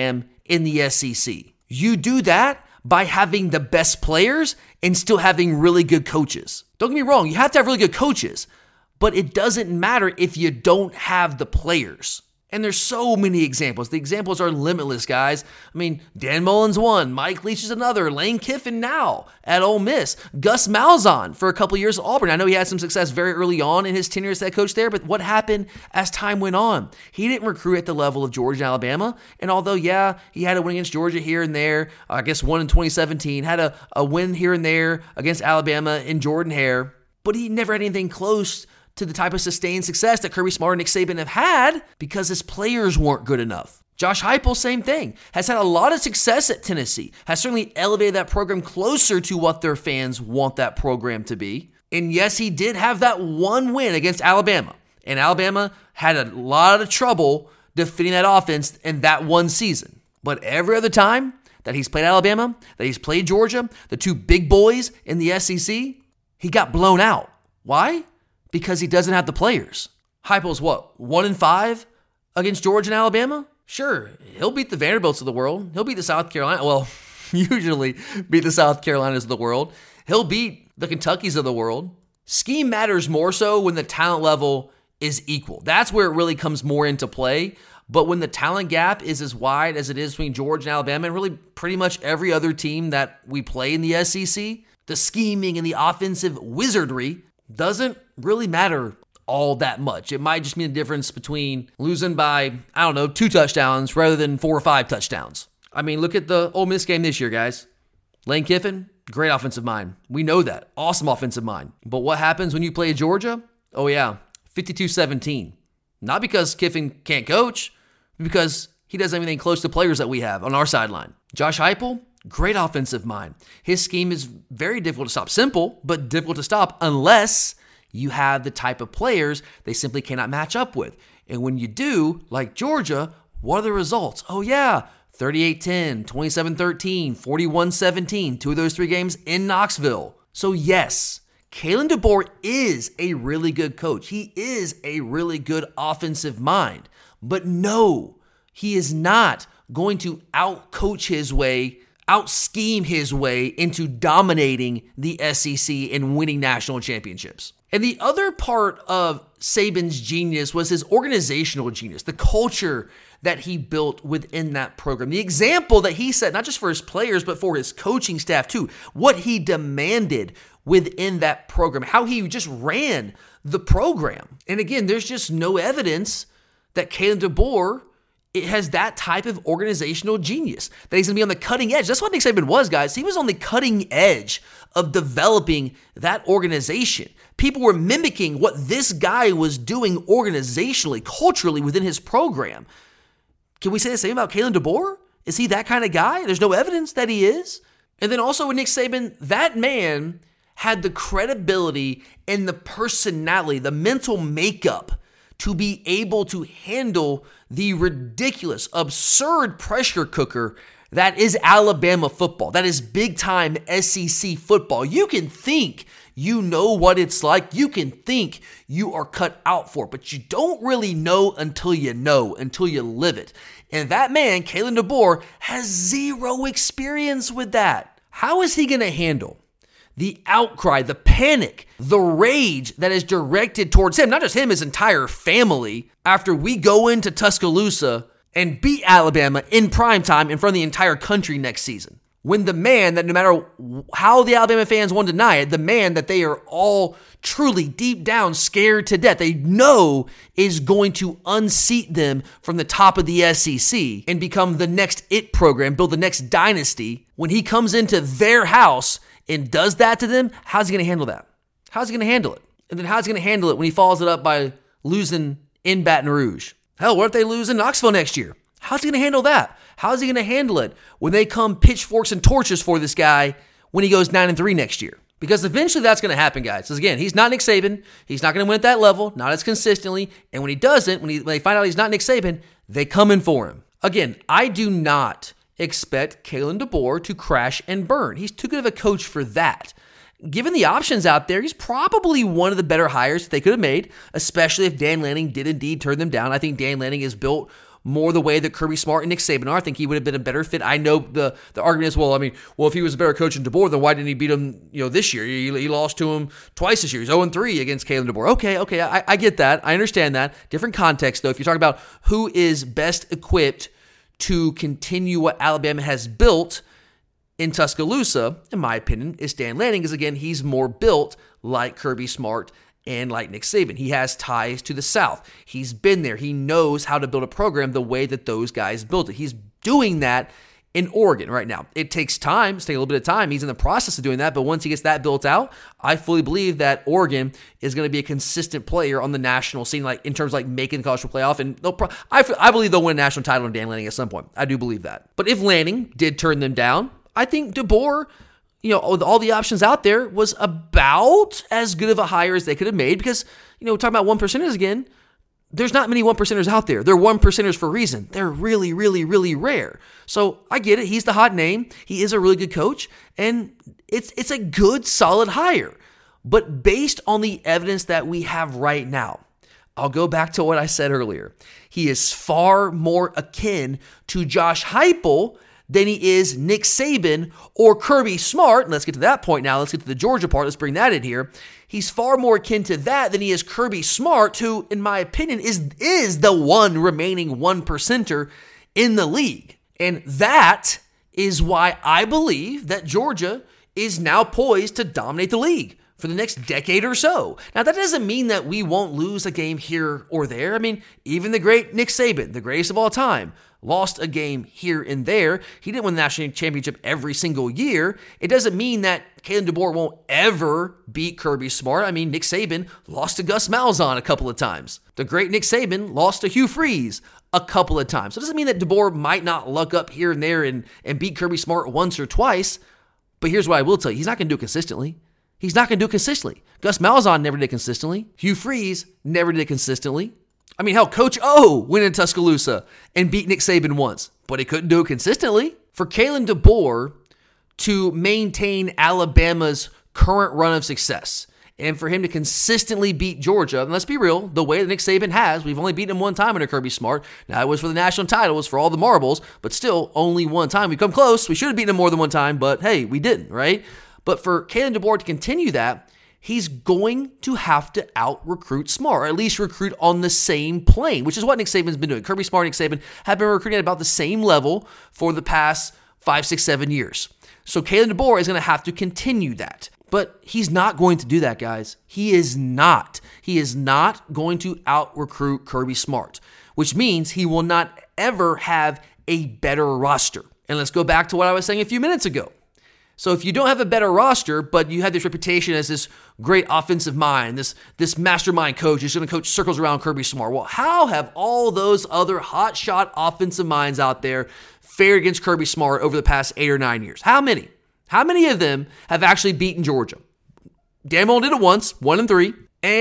in the S E C. You do that by having the best players and still having really good coaches. Don't get me wrong, you have to have really good coaches, but it doesn't matter if you don't have the players. And there's so many examples. The examples are limitless, guys. I mean, Dan Mullen's one, Mike Leach is another, Lane Kiffin now at Ole Miss, Gus Malzahn for a couple years at Auburn. I know he had some success very early on in his tenure as head coach there, but what happened as time went on? He didn't recruit at the level of Georgia and Alabama, and although, yeah, he had a win against Georgia here and there, I guess one in twenty seventeen, had a, a win here and there against Alabama in Jordan-Hare, but he never had anything close to the type of sustained success that Kirby Smart and Nick Saban have had because his players weren't good enough. Josh Heupel, same thing, has had a lot of success at Tennessee, has certainly elevated that program closer to what their fans want that program to be. And yes, he did have that one win against Alabama, and Alabama had a lot of trouble defeating that offense in that one season. But every other time that he's played Alabama, that he's played Georgia, the two big boys in the S E C, he got blown out. Why? Because he doesn't have the players. Heupel's what, one and five against Georgia and Alabama? Sure, he'll beat the Vanderbilts of the world. He'll beat the South Carolina, well, usually beat the South Carolinas of the world. He'll beat the Kentuckys of the world. Scheme matters more so when the talent level is equal. That's where it really comes more into play. But when the talent gap is as wide as it is between Georgia and Alabama, and really pretty much every other team that we play in the S E C, the scheming and the offensive wizardry doesn't really matter all that much. It might just mean a difference between losing by, I don't know, two touchdowns rather than four or five touchdowns. I mean, look at the Ole Miss game this year, guys. Lane Kiffin, great offensive mind. We know that. Awesome offensive mind. But what happens when you play Georgia? Oh yeah, fifty-two seventeen. Not because Kiffin can't coach, but because he doesn't have anything close to players that we have on our sideline. Josh Heupel, great offensive mind. His scheme is very difficult to stop. Simple, but difficult to stop unless you have the type of players they simply cannot match up with. And when you do, like Georgia, what are the results? Oh yeah, thirty-eight ten, twenty-seven thirteen, forty-one seventeen, two of those three games in Knoxville. So yes, Kalen DeBoer is a really good coach. He is a really good offensive mind. But no, he is not going to out-coach his way, out-scheme his way into dominating the S E C and winning national championships. And the other part of Saban's genius was his organizational genius, the culture that he built within that program, the example that he set, not just for his players, but for his coaching staff too, what he demanded within that program, how he just ran the program. And again, there's just no evidence that Kalen DeBoer it has that type of organizational genius, that he's going to be on the cutting edge. That's what Nick Saban was, guys. He was on the cutting edge of developing that organization. People were mimicking what this guy was doing organizationally, culturally within his program. Can we say the same about Kalen DeBoer? Is he that kind of guy? There's no evidence that he is. And then also with Nick Saban, that man had the credibility and the personality, the mental makeup to be able to handle the ridiculous, absurd pressure cooker that is Alabama football. That is big-time S E C football. You can think you know what it's like. You can think you are cut out for it, but you don't really know until you know, until you live it. And that man, Kalen DeBoer, has zero experience with that. How is he going to handle the outcry, the panic, the rage that is directed towards him, not just him, his entire family, after we go into Tuscaloosa and beat Alabama in primetime in front of the entire country next season? When the man that no matter how the Alabama fans want to deny it, the man that they are all truly deep down scared to death, they know is going to unseat them from the top of the S E C and become the next it program, build the next dynasty. When he comes into their house and does that to them, how's he going to handle that? How's he going to handle it? And then how's he going to handle it when he follows it up by losing in Baton Rouge? Hell, what if they lose in Knoxville next year? How's he going to handle that? How's he going to handle it when they come pitchforks and torches for this guy when he goes nine and three next year? Because eventually that's going to happen, guys. Because again, he's not Nick Saban. He's not going to win at that level, not as consistently. And when he doesn't, when, he, when they find out he's not Nick Saban, they come in for him. Again, I do not expect Kalen DeBoer to crash and burn. He's too good of a coach for that. Given the options out there, he's probably one of the better hires they could have made, especially if Dan Lanning did indeed turn them down. I think Dan Lanning is built more the way that Kirby Smart and Nick Saban are. I think he would have been a better fit. I know the the argument is, well, I mean, well, if he was a better coach than DeBoer, then why didn't he beat him, you know, this year? He, he lost to him twice this year. He's oh and three against Kalen DeBoer. Okay, okay, I, I get that. I understand that. Different context, though. If you're talking about who is best equipped to continue what Alabama has built in Tuscaloosa, in my opinion, is Dan Lanning, because, again, he's more built like Kirby Smart and like Nick Saban. He has ties to the South. He's been there. He knows how to build a program the way that those guys built it. He's doing that in Oregon right now. It takes time. It's taking a little bit of time. He's in the process of doing that, but once he gets that built out, I fully believe that Oregon is going to be a consistent player on the national scene, like in terms of like making the college football playoff, and they'll pro- I, I believe they'll win a national title in Dan Lanning at some point. I do believe that. But if Lanning did turn them down, I think DeBoer, you know, with all the options out there, was about as good of a hire as they could have made, because, you know, we're talking about one percenters again. There's not many one percenters out there. They're one percenters for a reason. They're really, really, really rare. So I get it. He's the hot name. He is a really good coach, and it's it's a good, solid hire. But based on the evidence that we have right now, I'll go back to what I said earlier. He is far more akin to Josh Heupel than he is Nick Saban or Kirby Smart. And let's get to that point now. Let's get to the Georgia part. Let's bring that in here. He's far more akin to that than he is Kirby Smart, who, in my opinion, is, is the one remaining one percenter in the league. And that is why I believe that Georgia is now poised to dominate the league for the next decade or so. Now, that doesn't mean that we won't lose a game here or there. I mean, even the great Nick Saban, the greatest of all time, lost a game here and there. He didn't win the national championship every single year. It doesn't mean that Kalen DeBoer won't ever beat Kirby Smart. I mean, Nick Saban lost to Gus Malzahn a couple of times. The great Nick Saban lost to Hugh Freeze a couple of times. So it doesn't mean that DeBoer might not luck up here and there and, and beat Kirby Smart once or twice. But here's what I will tell you. He's not going to do it consistently. He's not going to do it consistently. Gus Malzahn never did it consistently. Hugh Freeze never did it consistently. I mean, hell, Coach O went in Tuscaloosa and beat Nick Saban once, but he couldn't do it consistently. For Kalen DeBoer to maintain Alabama's current run of success and for him to consistently beat Georgia, and let's be real, the way that Nick Saban has, we've only beaten him one time under Kirby Smart. Now, it was for the national title, it was for all the marbles, but still only one time. We've come close. We should have beaten him more than one time, but hey, we didn't, right? But for Kalen DeBoer to continue that, he's going to have to out-recruit Smart, or at least recruit on the same plane, which is what Nick Saban's been doing. Kirby Smart and Nick Saban have been recruiting at about the same level for the past five, six, seven years. So Kalen DeBoer is going to have to continue that. But he's not going to do that, guys. He is not. He is not going to out-recruit Kirby Smart, which means he will not ever have a better roster. And let's go back to what I was saying a few minutes ago. So if you don't have a better roster, but you have this reputation as this great offensive mind, this, this mastermind coach who's going to coach circles around Kirby Smart, well, how have all those other hotshot offensive minds out there fared against Kirby Smart over the past eight or nine years? How many? How many of them have actually beaten Georgia? Dan Mullen did it once, one and three,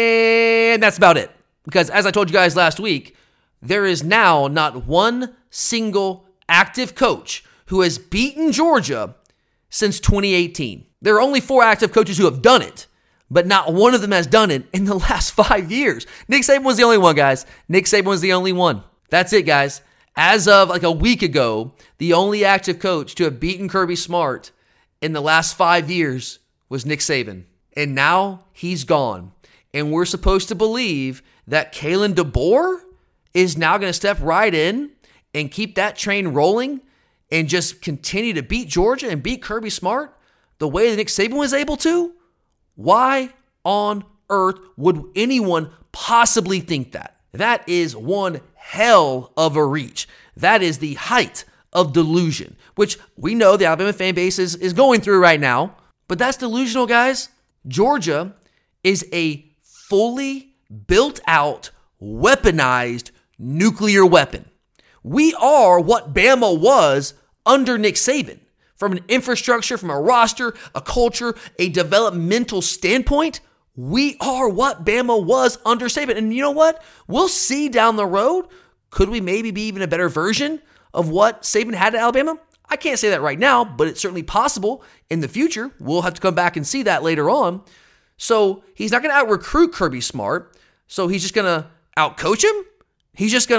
and that's about it. Because as I told you guys last week, there is now not one single active coach who has beaten Georgia since twenty eighteen. There are only four active coaches who have done it, but not one of them has done it in the last five years. Nick Saban was the only one, guys. Nick Saban was the only one. That's it, guys. As of like a week ago, the only active coach to have beaten Kirby Smart in the last five years was Nick Saban. And now he's gone. And we're supposed to believe that Kalen DeBoer is now going to step right in and keep that train rolling and just continue to beat Georgia and beat Kirby Smart the way that Nick Saban was able to? Why on earth would anyone possibly think that? That is one hell of a reach. That is the height of delusion, which we know the Alabama fan base is, is going through right now. But that's delusional, guys. Georgia is a fully built out, weaponized nuclear weapon. We are what Bama was under Nick Saban. From an infrastructure, from a roster, a culture, a developmental standpoint, we are what Bama was under Saban. And you know what? We'll see down the road. Could we maybe be even a better version of what Saban had at Alabama? I can't say that right now, but it's certainly possible in the future. We'll have to come back and see that later on. So he's not going to out-recruit Kirby Smart. So he's just going to out-coach him? He's just going to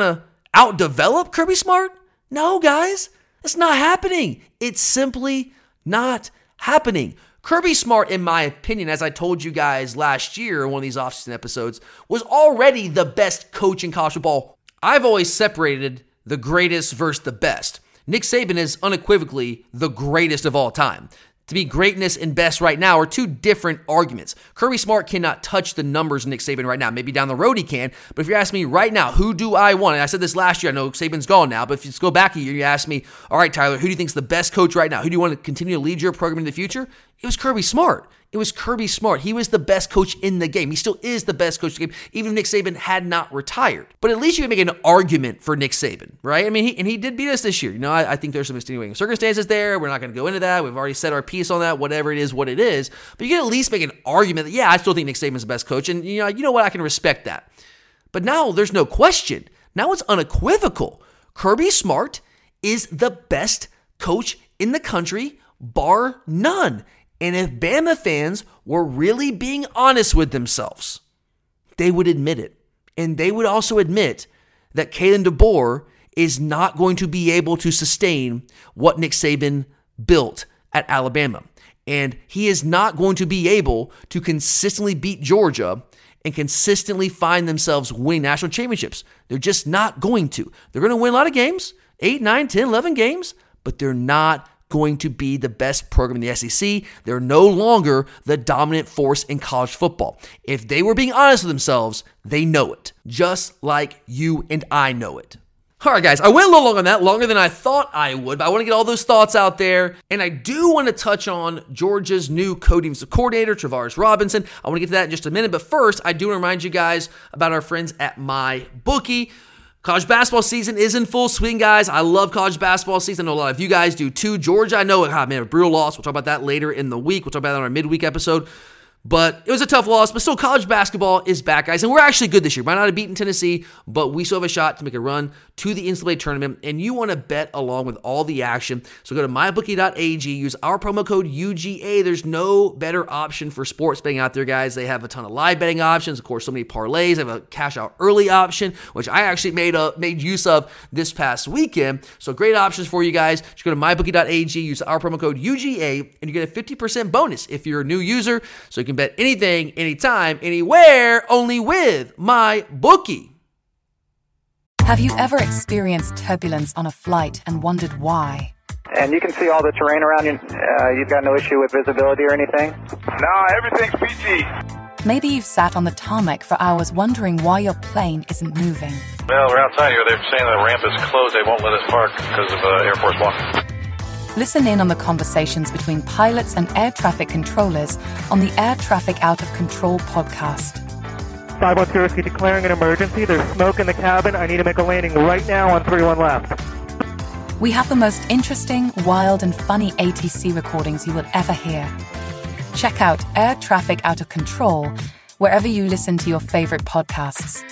outdevelop Kirby Smart? No, guys, it's not happening. It's simply not happening. Kirby Smart, in my opinion, as I told you guys last year in one of these offseason episodes, was already the best coach in college football. I've always separated the greatest versus the best. Nick Saban is unequivocally the greatest of all time. To me, greatness and best right now are two different arguments. Kirby Smart cannot touch the numbers of Nick Saban right now. Maybe down the road he can, but if you ask me right now, who do I want? And I said this last year, I know Saban's gone now, but if you just go back a year, you ask me, all right, Tyler, who do you think is the best coach right now? Who do you want to continue to lead your program in the future? It was Kirby Smart. It was Kirby Smart. He was the best coach in the game. He still is the best coach in the game, even if Nick Saban had not retired. But at least you can make an argument for Nick Saban, right? I mean, he, and he did beat us this year. You know, I, I think there's some extenuating circumstances there. We're not going to go into that. We've already said our piece on that, whatever it is, what it is. But you can at least make an argument that, yeah, I still think Nick Saban's the best coach. And, you know, you know what? I can respect that. But now there's no question. Now it's unequivocal. Kirby Smart is the best coach in the country, bar none. And if Bama fans were really being honest with themselves, they would admit it. And they would also admit that Kalen DeBoer is not going to be able to sustain what Nick Saban built at Alabama. And he is not going to be able to consistently beat Georgia and consistently find themselves winning national championships. They're just not going to. They're going to win a lot of games, eight, nine, ten, eleven games, but they're not going to be the best program in the S E C. They're no longer the dominant force in college football. If they were being honest with themselves, they know it, just like you and I know it. All right, guys, I went a little long on that, longer than I thought I would, but I want to get all those thoughts out there, and I do want to touch on Georgia's new co-defensive coordinator, Travaris Robinson. I want to get to that in just a minute, but first, I do want to remind you guys about our friends at MyBookie. College basketball season is in full swing, guys. I love college basketball season. I know a lot of you guys do too. Georgia, I know, ah, man, a brutal loss. We'll talk about that later in the week. We'll talk about that on our midweek episode. But it was a tough loss, but still college basketball is back, guys. And we're actually good this year. Might not have beaten Tennessee, but we still have a shot to make a run to the N C double A tournament. And you want to bet along with all the action. So go to my bookie dot a g. Use our promo code U G A. There's no better option for sports betting out there, guys. They have a ton of live betting options. Of course, so many parlays. They have a cash out early option, which I actually made a, made use of this past weekend. So great options for you guys. Just go to my bookie dot a g. Use our promo code U G A, and you get a fifty percent bonus if you're a new user. So you can bet anything, anytime, anywhere, only with MyBookie. Have you ever experienced turbulence on a flight and wondered why? And you can see all the terrain around you. Uh, you've got no issue with visibility or anything? No, everything's peachy. Maybe you've sat on the tarmac for hours wondering why your plane isn't moving. Well, we're outside here. They're saying the ramp is closed. They won't let us park because of uh, Air Force One. Listen in on the conversations between pilots and air traffic controllers on the Air Traffic Out of Control podcast. five one zero, declaring an emergency. There's smoke in the cabin. I need to make a landing right now on three one left. We have the most interesting, wild, and funny A T C recordings you will ever hear. Check out Air Traffic Out of Control wherever you listen to your favorite podcasts.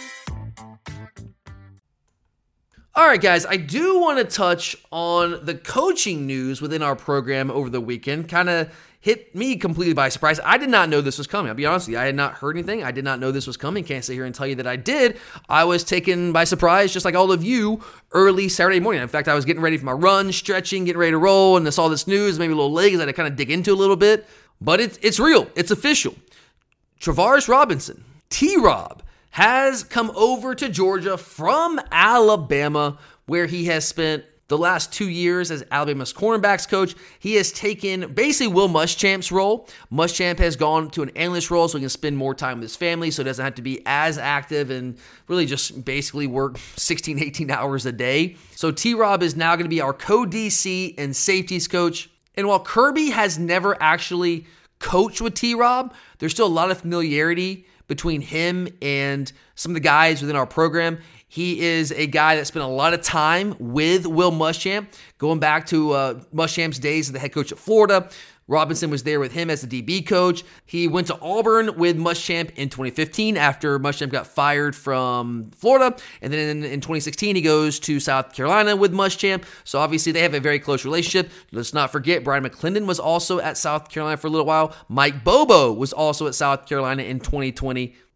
All right, guys, I do want to touch on the coaching news within our program over the weekend. Kind of hit me completely by surprise. I did not know this was coming. I'll be honest with you. I had not heard anything. I did not know this was coming. Can't sit here and tell you that I did. I was taken by surprise, just like all of you, early Saturday morning. In fact, I was getting ready for my run, stretching, getting ready to roll, and I saw this news, maybe a little late because I had to kind of dig into a little bit. But it's, it's real. It's official. Travaris Robinson, T-Rob, has come over to Georgia from Alabama, where he has spent the last two years as Alabama's cornerbacks coach. He has taken basically Will Muschamp's role. Muschamp has gone to an analyst role so he can spend more time with his family, so he doesn't have to be as active and really just basically work sixteen, eighteen hours a day. So T-Rob is now going to be our co-D C and safeties coach. And while Kirby has never actually coached with T-Rob, there's still a lot of familiarity between him and some of the guys within our program. He is a guy that spent a lot of time with Will Muschamp, going back to uh, Muschamp's days as the head coach at Florida. Robinson was there with him as the D B coach. He went to Auburn with Muschamp in twenty fifteen after Muschamp got fired from Florida. And then in, in twenty sixteen, he goes to South Carolina with Muschamp. So obviously they have a very close relationship. Let's not forget, Brian McClendon was also at South Carolina for a little while. Mike Bobo was also at South Carolina in twenty twenty.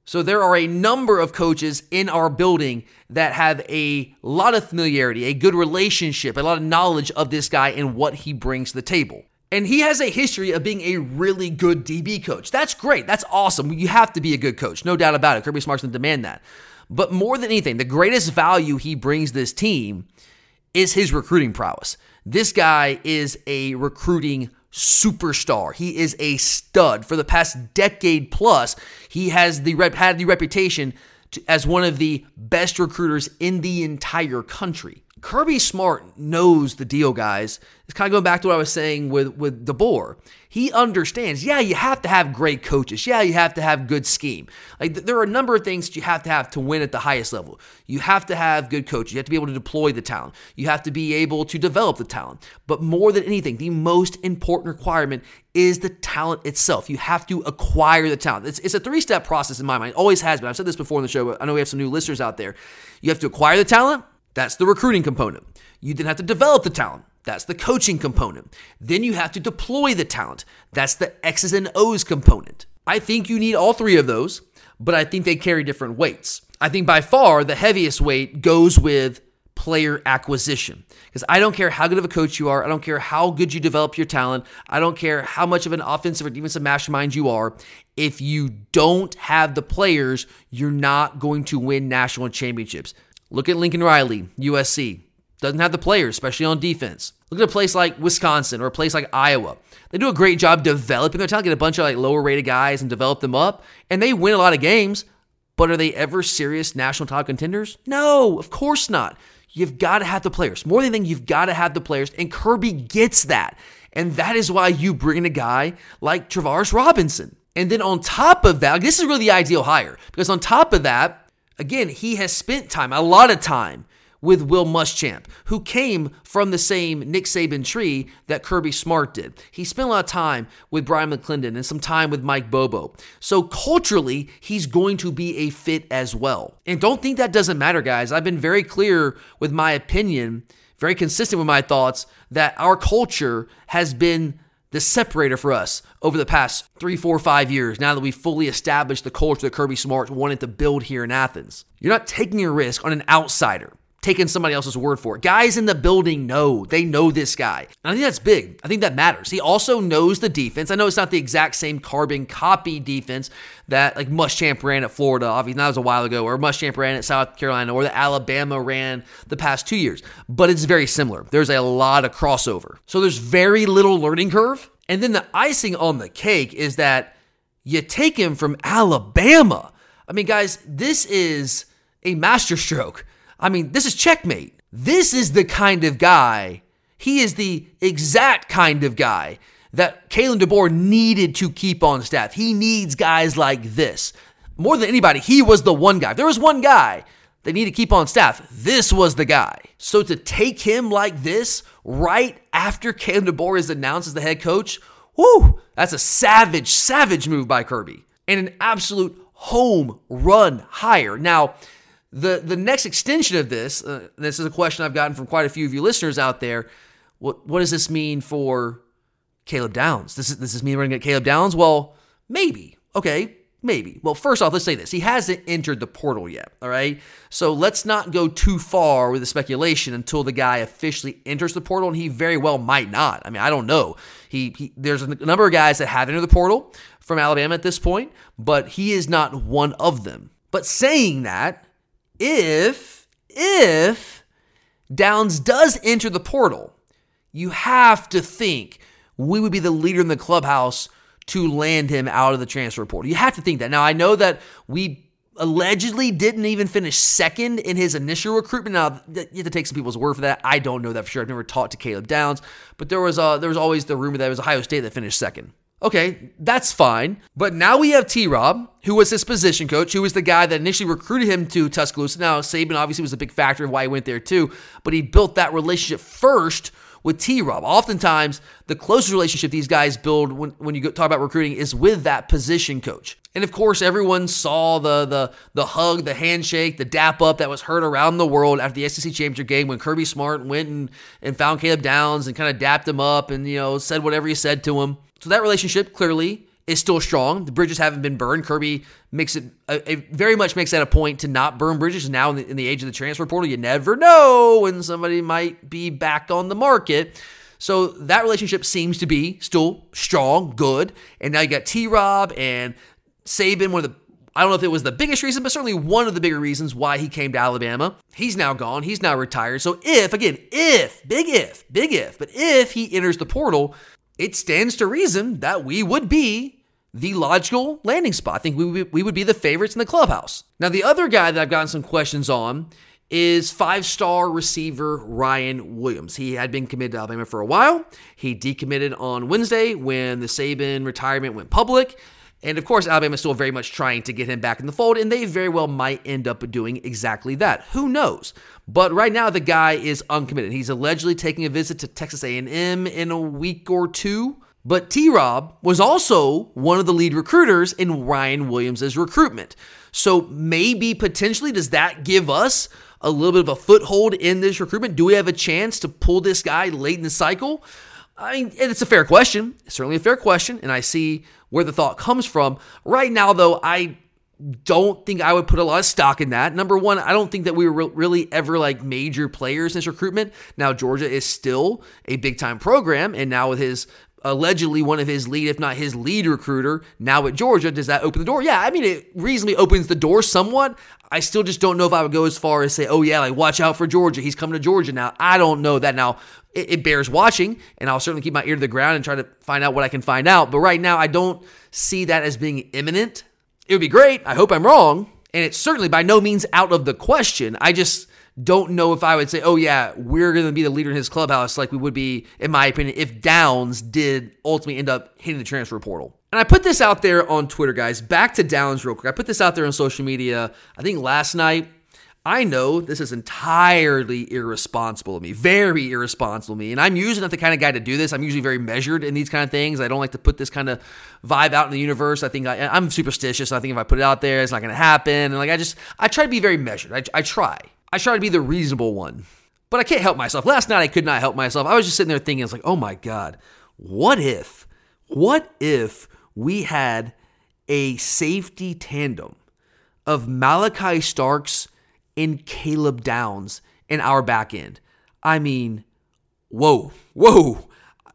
So there are a number of coaches in our building that have a lot of familiarity, a good relationship, a lot of knowledge of this guy and what he brings to the table. And he has a history of being a really good D B coach. That's great. That's awesome. You have to be a good coach. No doubt about it. Kirby Smart's going to demand that. But more than anything, the greatest value he brings this team is his recruiting prowess. This guy is a recruiting superstar. He is a stud. For the past decade plus, he has the rep, had the reputation to, as one of the best recruiters in the entire country. Kirby Smart knows the deal, guys. It's kind of going back to what I was saying with, with DeBoer. He understands, yeah, you have to have great coaches. Yeah, you have to have good scheme. Like th- there are a number of things that you have to have to win at the highest level. You have to have good coaches. You have to be able to deploy the talent. You have to be able to develop the talent. But more than anything, the most important requirement is the talent itself. You have to acquire the talent. It's, it's a three-step process in my mind. It always has been. I've said this before in the show, but I know we have some new listeners out there. You have to acquire the talent. That's the recruiting component. You then have to develop the talent. That's the coaching component. Then you have to deploy the talent. That's the X's and O's component. I think you need all three of those, but I think they carry different weights. I think by far the heaviest weight goes with player acquisition. Because I don't care how good of a coach you are. I don't care how good you develop your talent. I don't care how much of an offensive or defensive mastermind you are. If you don't have the players, you're not going to win national championships. Look at Lincoln Riley, U S C. Doesn't have the players, especially on defense. Look at a place like Wisconsin or a place like Iowa. They do a great job developing their talent, get a bunch of like lower rated guys and develop them up, and they win a lot of games. But are they ever serious national title contenders? No, of course not. You've got to have the players. More than anything, you've got to have the players, and Kirby gets that. And that is why you bring in a guy like Travaris Robinson. And then on top of that, this is really the ideal hire, because on top of that, again, he has spent time, a lot of time, with Will Muschamp, who came from the same Nick Saban tree that Kirby Smart did. He spent a lot of time with Brian McClendon and some time with Mike Bobo. So culturally, he's going to be a fit as well. And don't think that doesn't matter, guys. I've been very clear with my opinion, very consistent with my thoughts, that our culture has been the separator for us over the past three, four, five years, now that we've fully established the culture that Kirby Smart wanted to build here in Athens. You're not taking a risk on an outsider, taking somebody else's word for it. Guys in the building know. They know this guy. And I think that's big. I think that matters. He also knows the defense. I know it's not the exact same carbon copy defense that like Muschamp ran at Florida. Obviously, that was a while ago. Or Muschamp ran at South Carolina. Or that Alabama ran the past two years. But it's very similar. There's a lot of crossover. So there's very little learning curve. And then the icing on the cake is that you take him from Alabama. I mean, guys, this is a masterstroke. I mean, this is checkmate. This is the kind of guy, he is the exact kind of guy that Kalen DeBoer needed to keep on staff. He needs guys like this. More than anybody, he was the one guy. If there was one guy they need to keep on staff, this was the guy. So to take him like this right after Kalen DeBoer is announced as the head coach, whoo, that's a savage, savage move by Kirby. And an absolute home run hire. Now, The the next extension of this, uh, this is a question I've gotten from quite a few of you listeners out there. What what does this mean for Caleb Downs? Does this, does this mean we're going to get Caleb Downs? Well, maybe. Okay, maybe. Well, first off, let's say this. He hasn't entered the portal yet, all right? So let's not go too far with the speculation until the guy officially enters the portal, and he very well might not. I mean, I don't know. He, he There's a number of guys that have entered the portal from Alabama at this point, but he is not one of them. But saying that, If, if Downs does enter the portal, you have to think we would be the leader in the clubhouse to land him out of the transfer portal. You have to think that. Now, I know that we allegedly didn't even finish second in his initial recruitment. Now, you have to take some people's word for that. I don't know that for sure. I've never talked to Caleb Downs, but there was uh, there was always the rumor that it was Ohio State that finished second. Okay, that's fine. But now we have T-Rob, who was his position coach, who was the guy that initially recruited him to Tuscaloosa. Now, Saban obviously was a big factor in why he went there too, but he built that relationship first with T-Rob. Oftentimes, the closest relationship these guys build when, when you talk about recruiting is with that position coach. And of course, everyone saw the the the hug, the handshake, the dap up that was heard around the world after the S E C championship game when Kirby Smart went and, and found Caleb Downs and kind of dapped him up and, you know, said whatever he said to him. So that relationship clearly is still strong. The bridges haven't been burned. Kirby makes it, uh, it very much makes that a point to not burn bridges. Now in the, in the age of the transfer portal, you never know when somebody might be back on the market. So that relationship seems to be still strong, good. And now you got T-Rob and Saban, one of the, I don't know if it was the biggest reason, but certainly one of the bigger reasons why he came to Alabama. He's now gone. He's now retired. So if, again, if, big if, big if, but if he enters the portal, it stands to reason that we would be the logical landing spot. I think we would, we would be the favorites in the clubhouse. Now, the other guy that I've gotten some questions on is five-star receiver Ryan Williams. He had been committed to Alabama for a while. He decommitted on Wednesday when the Saban retirement went public. And of course, Alabama is still very much trying to get him back in the fold, and they very well might end up doing exactly that. Who knows? But right now, the guy is uncommitted. He's allegedly taking a visit to Texas A and M in a week or two. But T-Rob was also one of the lead recruiters in Ryan Williams' recruitment. So maybe, potentially, does that give us a little bit of a foothold in this recruitment? Do we have a chance to pull this guy late in the cycle? I mean, it's a fair question. It's certainly a fair question, and I see where the thought comes from. Right now, though, I don't think I would put a lot of stock in that. Number one, I don't think that we were re- really ever like major players in this recruitment. Now, Georgia is still a big-time program, and now with his allegedly one of his lead, if not his lead recruiter, now at Georgia, does that open the door? Yeah, I mean, it reasonably opens the door somewhat. I still just don't know if I would go as far as say, oh yeah, like watch out for Georgia. He's coming to Georgia now. I don't know that. Now, it, it bears watching, and I'll certainly keep my ear to the ground and try to find out what I can find out. But right now, I don't see that as being imminent. It would be great. I hope I'm wrong. And it's certainly by no means out of the question. I just don't know if I would say, oh yeah, we're going to be the leader in his clubhouse like we would be, in my opinion, if Downs did ultimately end up hitting the transfer portal. And I put this out there on Twitter, guys. Back to Downs real quick. I put this out there on social media, I think last night. I know this is entirely irresponsible of me, very irresponsible of me. And I'm usually not the kind of guy to do this. I'm usually very measured in these kind of things. I don't like to put this kind of vibe out in the universe. I think I, I'm superstitious. I think if I put it out there, it's not going to happen. And like I just, I try to be very measured. I, I try. I try to be the reasonable one. But I can't help myself. Last night, I could not help myself. I was just sitting there thinking, it's like, oh my God, what if, what if we had a safety tandem of Malachi Starks and Caleb Downs in our back end? I mean, whoa, whoa.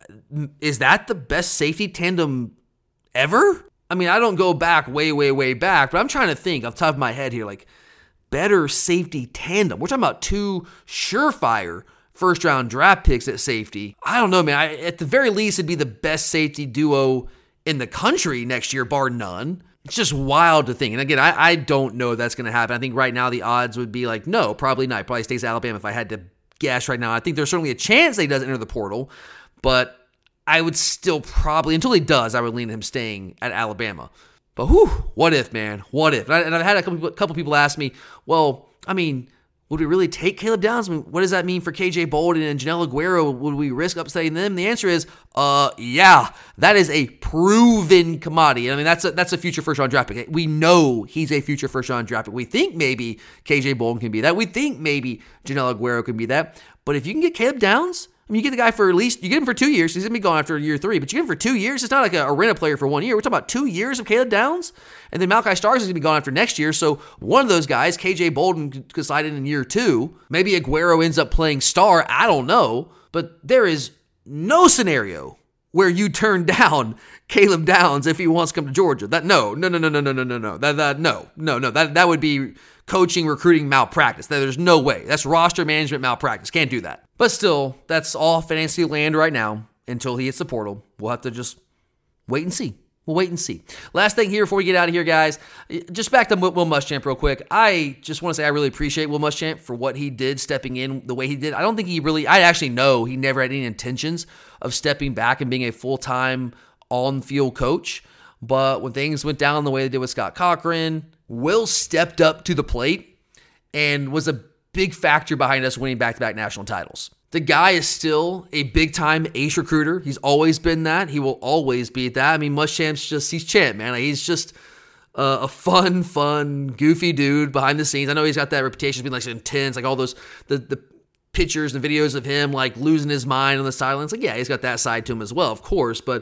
Is that the best safety tandem ever? I mean, I don't go back way, way, way back, but I'm trying to think off the top of my head here, like better safety tandem. We're talking about two surefire first round draft picks at safety. I don't know, man. I, at the very least, it'd be the best safety duo in the country next year, bar none. It's just wild to think. And again, I, I don't know if that's going to happen. I think right now the odds would be like, no, probably not. Probably stays Alabama if I had to guess right now. I think there's certainly a chance that he doesn't enter the portal, but I would still probably, until he does, I would lean him staying at Alabama. But whew, what if, man? What if? And, I, and I've had a couple, couple people ask me, well, I mean, would we really take Caleb Downs? I mean, what does that mean for K J Bolden and Janelle Aguero? Would we risk upsetting them? The answer is, uh, yeah, that is a proven commodity. I mean, that's a, that's a future first-round draft pick. We know he's a future first-round draft pick. We think maybe K J Bolden can be that. We think maybe Janelle Aguero can be that. But if you can get Caleb Downs, I mean, you get the guy for at least, you get him for two years. He's going to be gone after year three, but you get him for two years. It's not like a, a rent a player for one year. We're talking about two years of Caleb Downs. And then Malachi Starks is going to be gone after next year. So one of those guys, K J Bolden, could slide in in year two. Maybe Aguero ends up playing star. I don't know. But there is no scenario where you turn down Caleb Downs if he wants to come to Georgia. That no, no, no, no, no, no, no, no, no. That that no, no, no. That that would be coaching, recruiting malpractice. There's no way. That's roster management malpractice. Can't do that. But still, that's all fantasy land right now until he hits the portal. We'll have to just wait and see. We'll wait and see. Last thing here before we get out of here, guys, just back to Will Muschamp real quick. I just want to say I really appreciate Will Muschamp for what he did, stepping in the way he did. I don't think he really, I actually know he never had any intentions of stepping back and being a full-time on-field coach. But when things went down the way they did with Scott Cochran, Will stepped up to the plate and was a big factor behind us winning back-to-back national titles. The guy is still a big-time ace recruiter. He's always been that. He will always be that. I mean, Muschamp's just, he's champ, man. He's just uh, a fun, fun, goofy dude behind the scenes. I know he's got that reputation of being like intense, like all those, the, the pictures and videos of him like losing his mind on the sidelines. Like, yeah, he's got that side to him as well, of course, but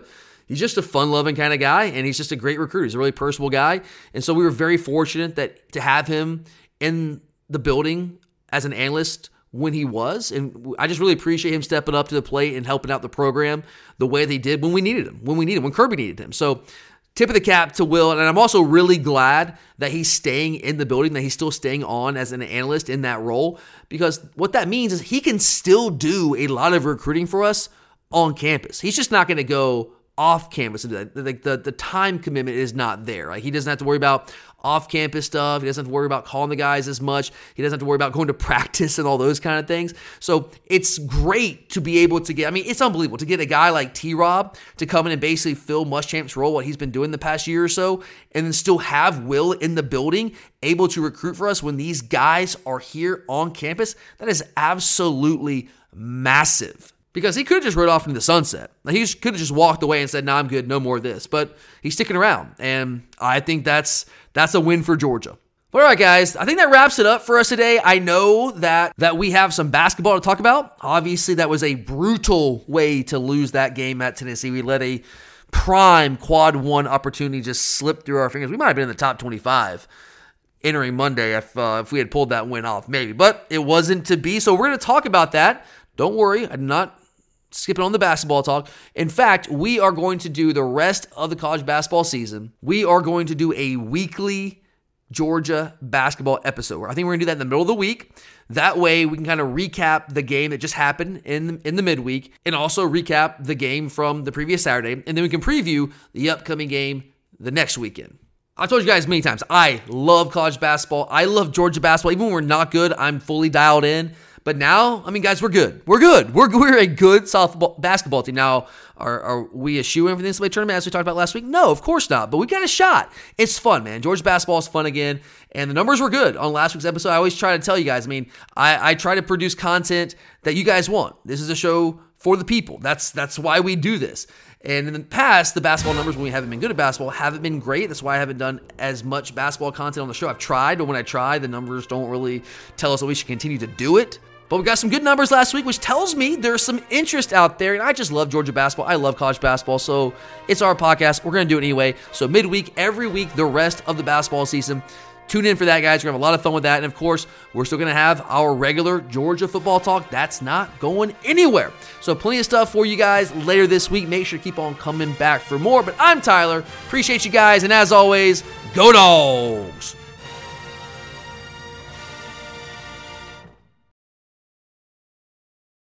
he's just a fun-loving kind of guy, and he's just a great recruiter. He's a really personable guy. And so we were very fortunate that to have him in the building as an analyst when he was. And I just really appreciate him stepping up to the plate and helping out the program the way they did when we needed him, when we needed him, when Kirby needed him. So tip of the cap to Will. And I'm also really glad that he's staying in the building, that he's still staying on as an analyst in that role, because what that means is he can still do a lot of recruiting for us on campus. He's just not going to go off campus. The, the, the time commitment is not there. Like, he doesn't have to worry about off-campus stuff. He doesn't have to worry about calling the guys as much. He doesn't have to worry about going to practice and all those kind of things. So it's great to be able to get, I mean, it's unbelievable to get a guy like T-Rob to come in and basically fill Muschamp's role, what he's been doing the past year or so, and then still have Will in the building, able to recruit for us when these guys are here on campus. That is absolutely massive. Because he could have just rode off into the sunset. Like, he could have just walked away and said, "No, nah, I'm good, no more of this." But he's sticking around, and I think that's that's a win for Georgia. But all right, guys, I think that wraps it up for us today. I know that that we have some basketball to talk about. Obviously, that was a brutal way to lose that game at Tennessee. We let a prime quad one opportunity just slip through our fingers. We might have been in the top twenty-five entering Monday if uh, if we had pulled that win off, maybe. But it wasn't to be, so we're going to talk about that. Don't worry, I'm not skipping on the basketball talk. In fact, we are going to do the rest of the college basketball season. We are going to do a weekly Georgia basketball episode. I think we're going to do that in the middle of the week. That way we can kind of recap the game that just happened in, in the midweek and also recap the game from the previous Saturday. And then we can preview the upcoming game the next weekend. I've told you guys many times, I love college basketball. I love Georgia basketball. Even when we're not good, I'm fully dialed in. But now, I mean, guys, we're good. We're good. We're we're a good softball basketball team. Now, are, are we a shoe-in for the N C double A tournament as we talked about last week? No, of course not. But we got a shot. It's fun, man. Georgia basketball is fun again. And the numbers were good on last week's episode. I always try to tell you guys, I mean, I, I try to produce content that you guys want. This is a show for the people. That's that's why we do this. And in the past, the basketball numbers when we haven't been good at basketball haven't been great. That's why I haven't done as much basketball content on the show. I've tried, but when I try, the numbers don't really tell us that we should continue to do it. But we got some good numbers last week, which tells me there's some interest out there. And I just love Georgia basketball. I love college basketball. So it's our podcast. We're going to do it anyway. So midweek, every week, the rest of the basketball season. Tune in for that, guys. We're going to have a lot of fun with that. And, of course, we're still going to have our regular Georgia football talk. That's not going anywhere. So plenty of stuff for you guys later this week. Make sure to keep on coming back for more. But I'm Tyler. Appreciate you guys. And as always, go Dogs!